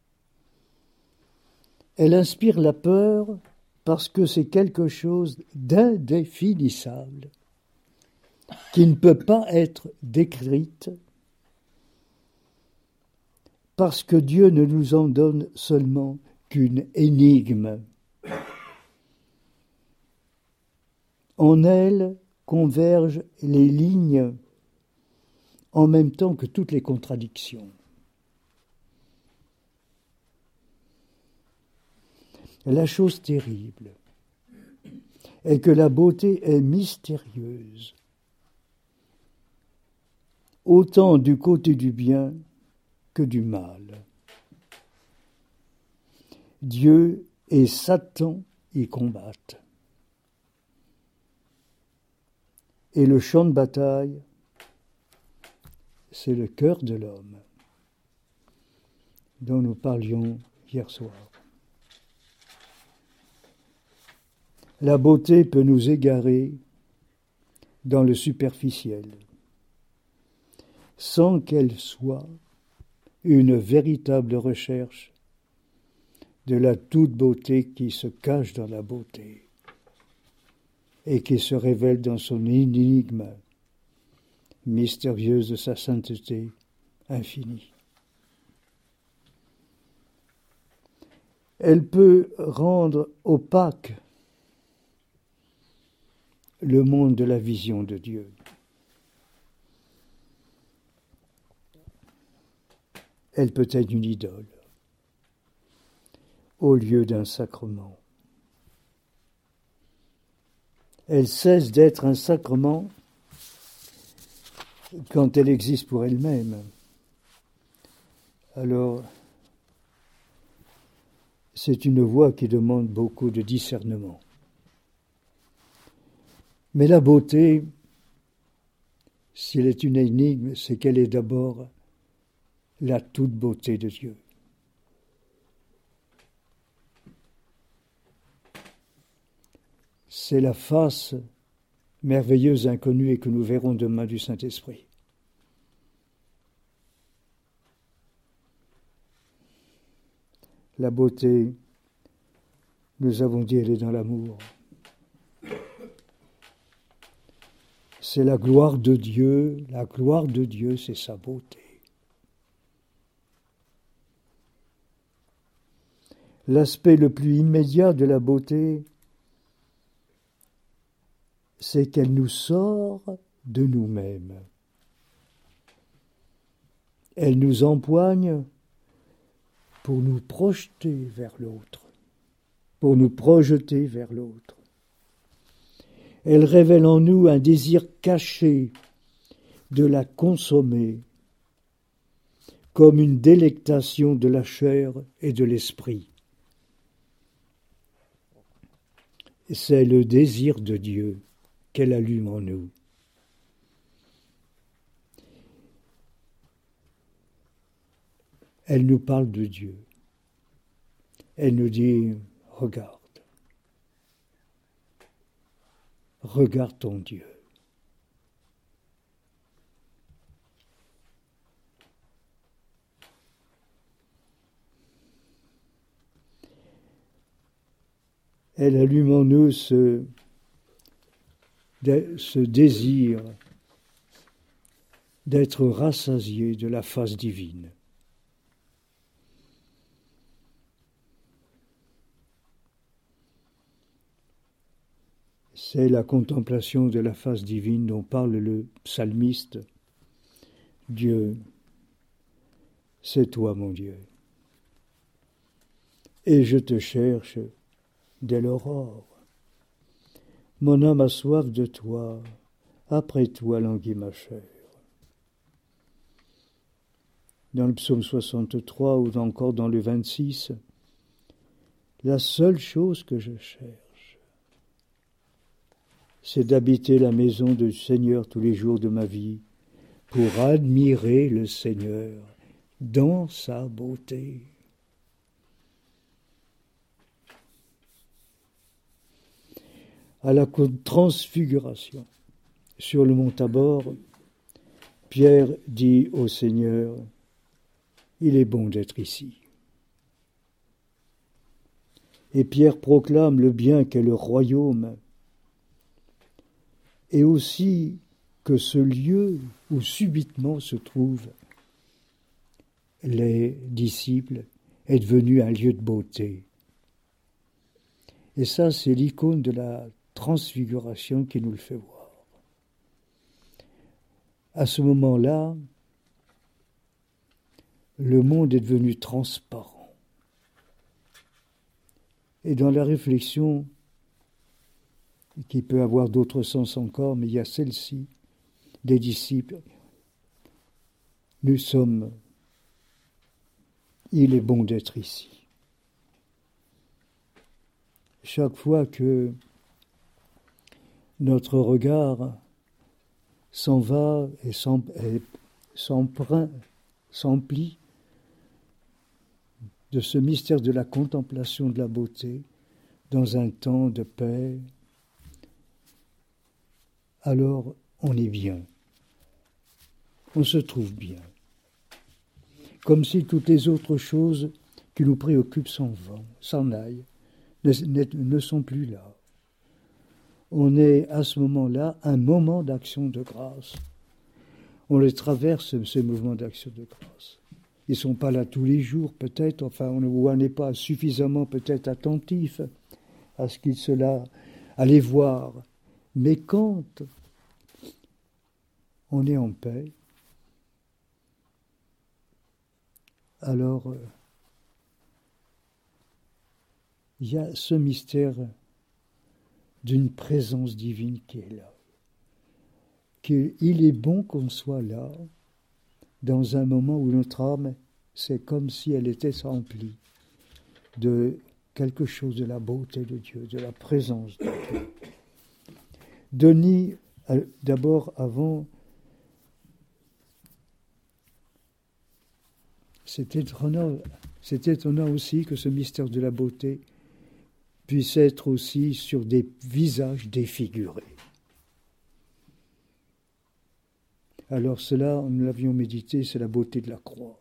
Elle inspire la peur parce que c'est quelque chose d'indéfinissable qui ne peut pas être décrite parce que Dieu ne nous en donne seulement qu'une énigme. En elle convergent les lignes en même temps que toutes les contradictions. La chose terrible est que la beauté est mystérieuse, autant du côté du bien que du mal. Dieu et Satan y combattent. Et le champ de bataille, c'est le cœur de l'homme, dont nous parlions hier soir. La beauté peut nous égarer dans le superficiel, sans qu'elle soit une véritable recherche de la toute beauté qui se cache dans la beauté et qui se révèle dans son énigme mystérieuse de sa sainteté infinie. Elle peut rendre opaque le monde de la vision de Dieu. Elle peut être une idole au lieu d'un sacrement. Elle cesse d'être un sacrement quand elle existe pour elle-même. Alors, c'est une voie qui demande beaucoup de discernement. Mais la beauté, s'il est une énigme, c'est qu'elle est d'abord la toute beauté de Dieu. C'est la face merveilleuse inconnue et que nous verrons demain du Saint-Esprit. La beauté, nous avons dit, elle est dans l'amour. C'est la gloire de Dieu. La gloire de Dieu, c'est sa beauté. L'aspect le plus immédiat de la beauté, c'est qu'elle nous sort de nous-mêmes. Elle nous empoigne pour nous projeter vers l'autre, pour nous projeter vers l'autre. Elle révèle en nous un désir caché de la consommer comme une délectation de la chair et de l'esprit. C'est le désir de Dieu qu'elle allume en nous. Elle nous parle de Dieu. Elle nous dit, regarde. Regarde ton Dieu. Elle allume en nous ce, ce désir d'être rassasié de la face divine. C'est la contemplation de la face divine dont parle le psalmiste. Dieu, c'est toi mon Dieu. Et je te cherche dès l'aurore. Mon âme a soif de toi, après toi languit ma chair. Dans le psaume soixante-trois ou encore dans le vingt-six, la seule chose que je cherche, c'est d'habiter la maison du Seigneur tous les jours de ma vie, pour admirer le Seigneur dans sa beauté. À la transfiguration, sur le mont Tabor, Pierre dit au Seigneur, « Il est bon d'être ici. » Et Pierre proclame le bien qu'est le royaume, et aussi que ce lieu où subitement se trouvent les disciples est devenu un lieu de beauté. Et ça, c'est l'icône de la transfiguration qui nous le fait voir. À ce moment-là, le monde est devenu transparent. Et dans la réflexion, qui peut avoir d'autres sens encore, mais il y a celle-ci, des disciples, nous sommes, il est bon d'être ici. Chaque fois que notre regard s'en va et s'emprunt, s'emplit de ce mystère de la contemplation de la beauté dans un temps de paix, alors on est bien, on se trouve bien, comme si toutes les autres choses qui nous préoccupent s'en vont, s'en aillent, ne, ne, ne sont plus là. On est à ce moment-là un moment d'action de grâce. On les traverse, ces mouvements d'action de grâce. Ils ne sont pas là tous les jours, peut-être, enfin, on n'est pas suffisamment peut-être attentif à ce qu'ils sont là, à les voir. Mais quand on est en paix, alors il y a ce mystère d'une présence divine qui est là. Qu'il est bon qu'on soit là, dans un moment où notre âme, c'est comme si elle était remplie de quelque chose de la beauté de Dieu, de la présence de Dieu. Denis, d'abord, avant, c'est étonnant, c'est étonnant aussi que ce mystère de la beauté puisse être aussi sur des visages défigurés. Alors cela, nous l'avions médité, c'est la beauté de la croix.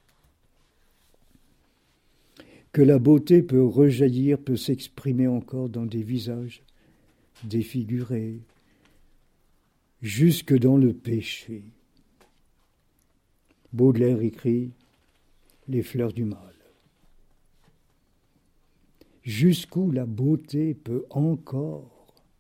Que la beauté peut rejaillir, peut s'exprimer encore dans des visages défigurés, jusque dans le péché. Baudelaire écrit « Les fleurs du mal ». Jusqu'où la beauté peut encore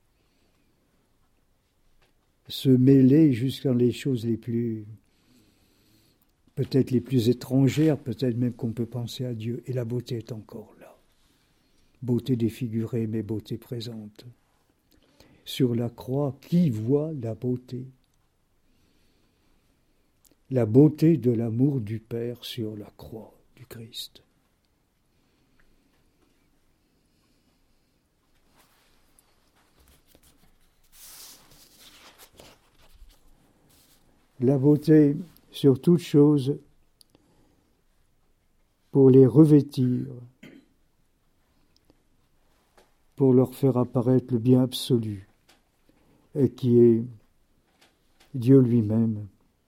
se mêler jusqu'à les choses les plus, peut-être les plus étrangères, peut-être même qu'on peut penser à Dieu, et la beauté est encore là. Beauté défigurée, mais beauté présente. Sur la croix, qui voit la beauté? La beauté de l'amour du Père sur la croix du Christ. La beauté sur toute chose pour les revêtir, pour leur faire apparaître le bien absolu, et qui est Dieu lui-même.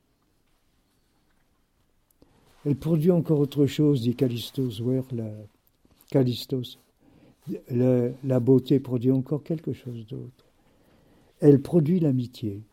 Elle produit encore autre chose, dit Callistos Ware, la, Callistos. La, la beauté produit encore quelque chose d'autre. Elle produit l'amitié.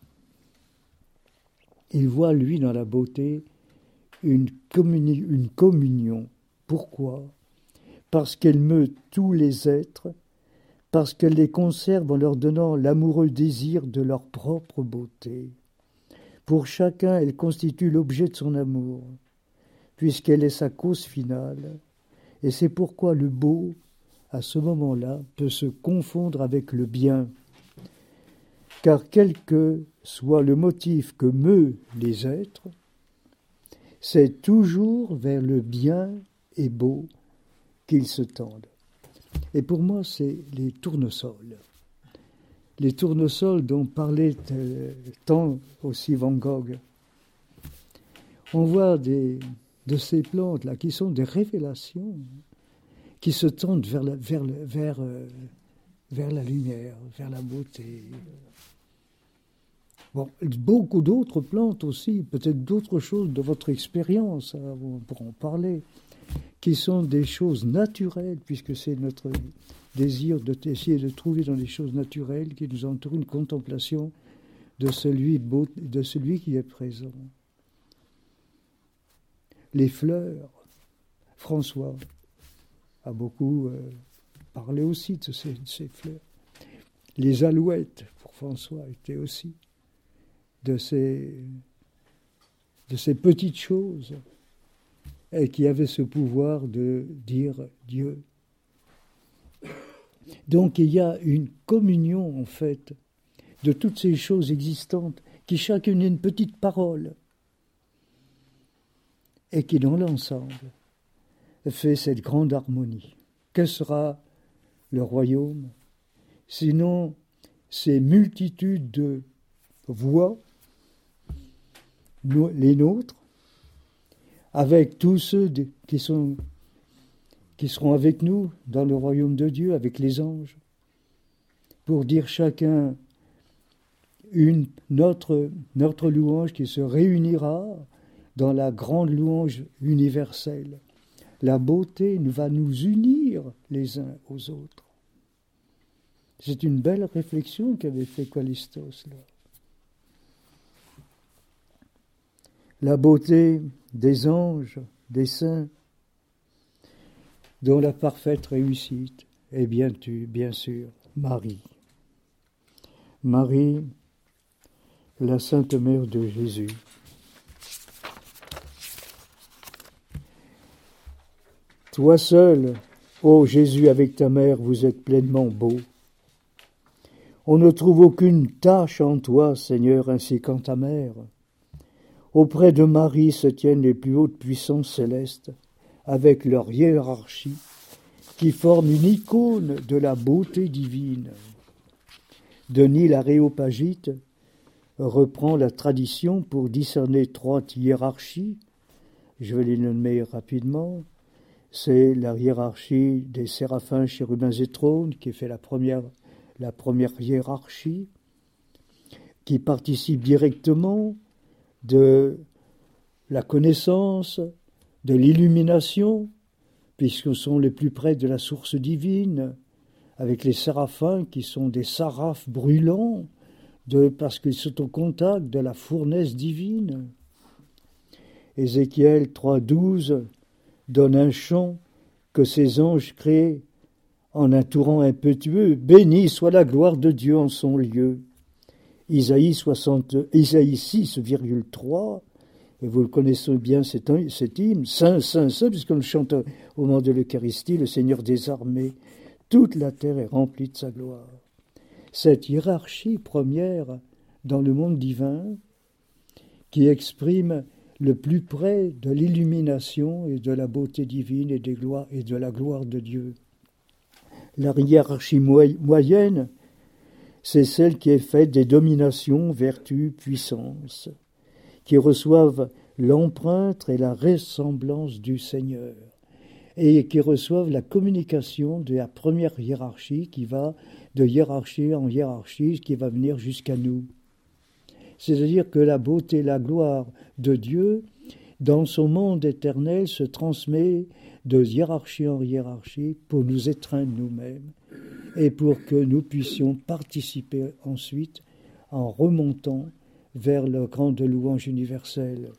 Il voit, lui, dans la beauté, une, communi- une communion. Pourquoi? Parce qu'elle meut tous les êtres, parce qu'elle les conserve en leur donnant l'amoureux désir de leur propre beauté. Pour chacun, elle constitue l'objet de son amour, puisqu'elle est sa cause finale, et c'est pourquoi le beau, à ce moment-là, peut se confondre avec le bien. Car quel que soit le motif que meut les êtres, c'est toujours vers le bien et beau qu'ils se tendent. Et pour moi, c'est les tournesols. Les tournesols dont parlait euh, tant aussi Van Gogh. On voit des, de ces plantes-là qui sont des révélations, qui se tendent vers la, vers, vers, euh, vers la lumière, vers la beauté. Bon, beaucoup d'autres plantes aussi, peut-être d'autres choses de votre expérience, hein, on pourra en parler, qui sont des choses naturelles, puisque c'est notre désir d'essayer de trouver dans les choses naturelles qui nous entourent une contemplation de celui, beau, de celui qui est présent. Les fleurs, François a beaucoup euh, parlé aussi de ces, de ces fleurs. Les alouettes, pour François, étaient aussi de ces, de ces petites choses et qui avaient ce pouvoir de dire Dieu. Donc il y a une communion en fait de toutes ces choses existantes qui chacune est une petite parole et qui dans l'ensemble fait cette grande harmonie. Que sera le royaume sinon ces multitudes de voix, les nôtres, avec tous ceux qui sont qui seront avec nous dans le royaume de Dieu, avec les anges, pour dire chacun une, notre, notre louange qui se réunira dans la grande louange universelle. La beauté va nous unir les uns aux autres. C'est une belle réflexion qu'avait fait Callistos là. La beauté des anges, des saints, dont la parfaite réussite est bien, tu, bien sûr Marie. Marie, la Sainte Mère de Jésus. Toi seul, ô Jésus, avec ta mère, vous êtes pleinement beau. On ne trouve aucune tache en toi, Seigneur, ainsi qu'en ta mère. Auprès de Marie se tiennent les plus hautes puissances célestes, avec leur hiérarchie, qui forme une icône de la beauté divine. Denis l'Aréopagite reprend la tradition pour discerner trois hiérarchies. Je vais les nommer rapidement. C'est la hiérarchie des séraphins, chérubins et trônes, qui fait la première, la première hiérarchie, qui participe directement de la connaissance, de l'illumination, puisqu'ils sont les plus près de la source divine, avec les séraphins qui sont des saraphes brûlants, de, parce qu'ils sont au contact de la fournaise divine. Ézéchiel trois douze donne un chant que ces anges créent en un torrent impétueux. Béni soit la gloire de Dieu en son lieu. Isaïe, soixante, Isaïe six virgule trois, et vous le connaissez bien cet, cet hymne, Saint, Saint, Saint, puisqu'on le chante au moment de l'Eucharistie, le Seigneur des armées, toute la terre est remplie de sa gloire. Cette hiérarchie première dans le monde divin qui exprime le plus près de l'illumination et de la beauté divine et, des gloires, et de la gloire de Dieu. La hiérarchie moyenne, c'est celle qui est faite des dominations, vertus, puissances, qui reçoivent l'empreinte et la ressemblance du Seigneur, et qui reçoivent la communication de la première hiérarchie qui va de hiérarchie en hiérarchie, qui va venir jusqu'à nous. C'est-à-dire que la beauté, la gloire de Dieu, dans son monde éternel, se transmet de hiérarchie en hiérarchie pour nous étreindre nous-mêmes et pour que nous puissions participer ensuite en remontant vers la grande louange universelle.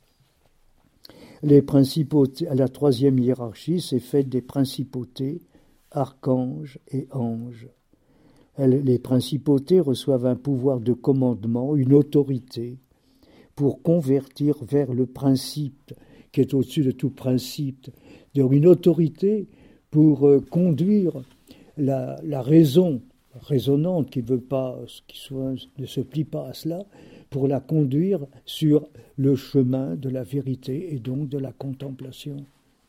Les principautés, à la troisième hiérarchie, c'est faite des principautés, archanges et anges. Elles, les principautés reçoivent un pouvoir de commandement, une autorité, pour convertir vers le principe, qui est au-dessus de tout principe, donc une autorité pour euh, conduire la, la raison raisonnante qui veut pas, qui soit, ne se plie pas à cela, pour la conduire sur le chemin de la vérité et donc de la contemplation.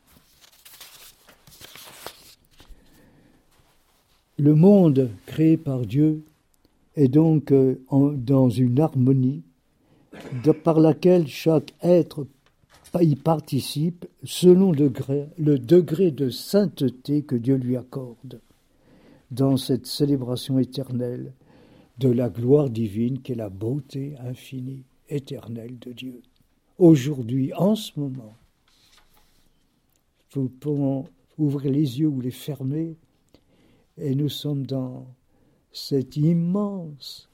Le monde créé par Dieu est donc euh, en, dans une harmonie de, par laquelle chaque être y participe selon le degré, le degré de sainteté que Dieu lui accorde dans cette célébration éternelle de la gloire divine qui est la beauté infinie, éternelle de Dieu. Aujourd'hui, en ce moment, nous pouvons ouvrir les yeux ou les fermer et nous sommes dans cette immense,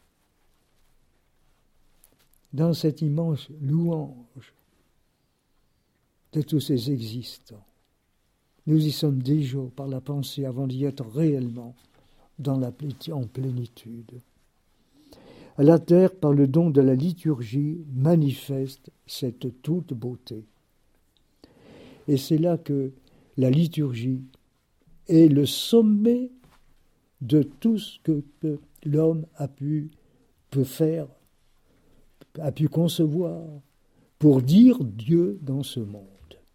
dans cette immense louange de tous ces existants. Nous y sommes déjà par la pensée avant d'y être réellement dans la, en plénitude. À la terre, par le don de la liturgie, manifeste cette toute beauté. Et c'est là que la liturgie est le sommet de tout ce que, que l'homme a pu peut faire, a pu concevoir pour dire Dieu dans ce monde.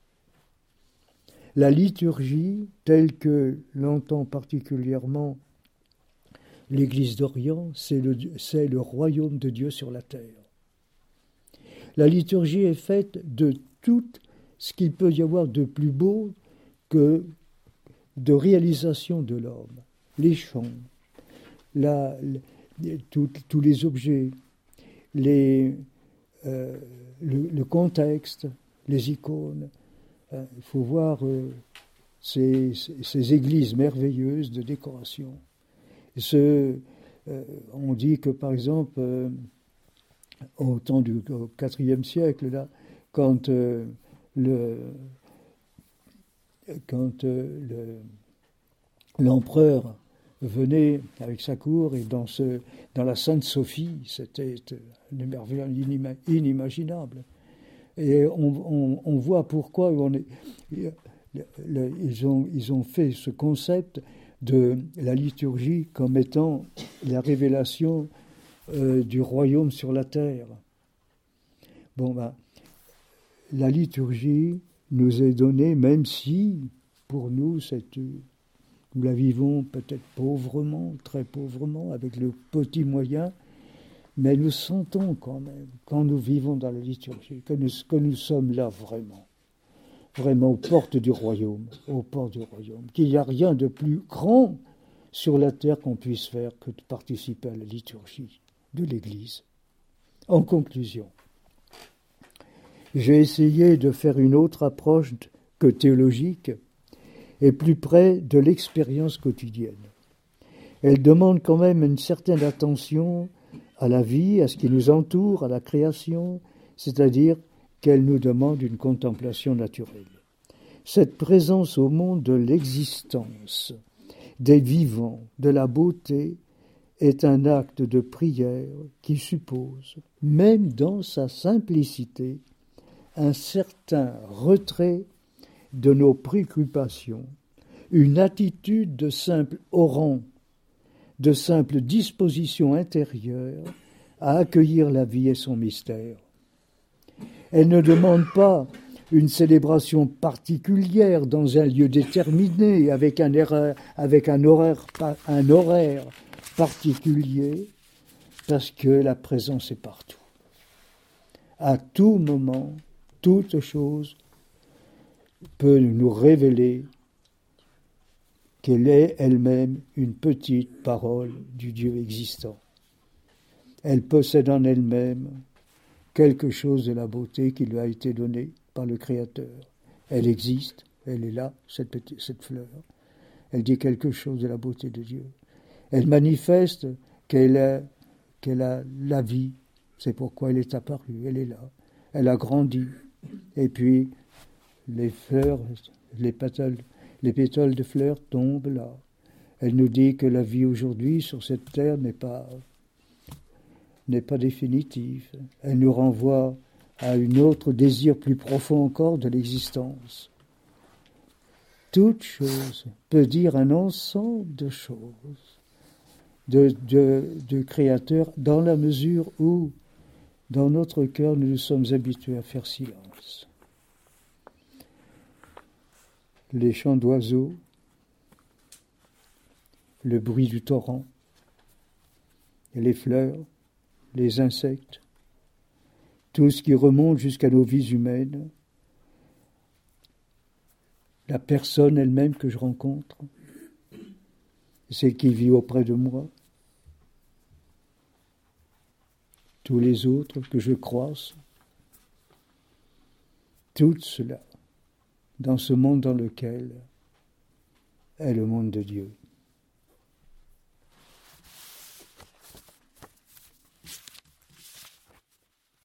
La liturgie, telle que l'entend particulièrement l'Église d'Orient, c'est le, c'est le royaume de Dieu sur la terre. La liturgie est faite de tout ce qu'il peut y avoir de plus beau que de réalisation de l'homme, les champs, la, la, tout, tous les objets, les, euh, le, le contexte, les icônes. Il faut voir euh, ces, ces églises merveilleuses de décoration. Ce, euh, on dit que, par exemple, euh, au temps du quatrième siècle, là, quand euh, le quand euh, le, l'empereur venait avec sa cour et dans, ce, dans la Sainte Sophie, c'était une merveille inima, inimaginable. Et on, on, on voit pourquoi on est, le, ils, ont, ils ont fait ce concept de la liturgie comme étant la révélation euh, du royaume sur la terre. Bon, ben, la liturgie nous est donnée, même si, pour nous, c'est, nous la vivons peut-être pauvrement, très pauvrement, avec le petit moyen, mais nous sentons quand même, quand nous vivons dans la liturgie, que nous, que nous sommes là vraiment, vraiment aux portes du royaume, aux portes du royaume, qu'il n'y a rien de plus grand sur la terre qu'on puisse faire que de participer à la liturgie de l'Église. En conclusion, j'ai essayé de faire une autre approche que théologique et plus près de l'expérience quotidienne. Elle demande quand même une certaine attention à la vie, à ce qui nous entoure, à la création, c'est-à-dire qu'elle nous demande une contemplation naturelle. Cette présence au monde de l'existence, des vivants, de la beauté, est un acte de prière qui suppose, même dans sa simplicité, un certain retrait de nos préoccupations, une attitude de simple orant, de simple disposition intérieure à accueillir la vie et son mystère. Elle ne demande pas une célébration particulière dans un lieu déterminé, avec un, erreur, avec un, horaire, un horaire particulier, parce que la présence est partout. À tout moment, toute chose peut nous révéler qu'elle est elle-même une petite parole du Dieu existant. Elle possède en elle-même quelque chose de la beauté qui lui a été donnée par le Créateur. Elle existe, elle est là, cette, petite, cette fleur. Elle dit quelque chose de la beauté de Dieu. Elle manifeste qu'elle a, qu'elle a la vie. C'est pourquoi elle est apparue, elle est là. Elle a grandi. Et puis, les fleurs, les pétales, les pétales de fleurs tombent là. Elle nous dit que la vie aujourd'hui sur cette terre n'est pas, n'est pas définitive. Elle nous renvoie à un autre désir plus profond encore de l'existence. Toute chose peut dire un ensemble de choses de, de, de Créateur dans la mesure où, dans notre cœur, nous nous sommes habitués à faire silence. Les chants d'oiseaux, le bruit du torrent, les fleurs, les insectes, tout ce qui remonte jusqu'à nos vies humaines, la personne elle-même que je rencontre, celle qui vit auprès de moi, tous les autres que je croise, tout cela dans ce monde dans lequel est le monde de Dieu.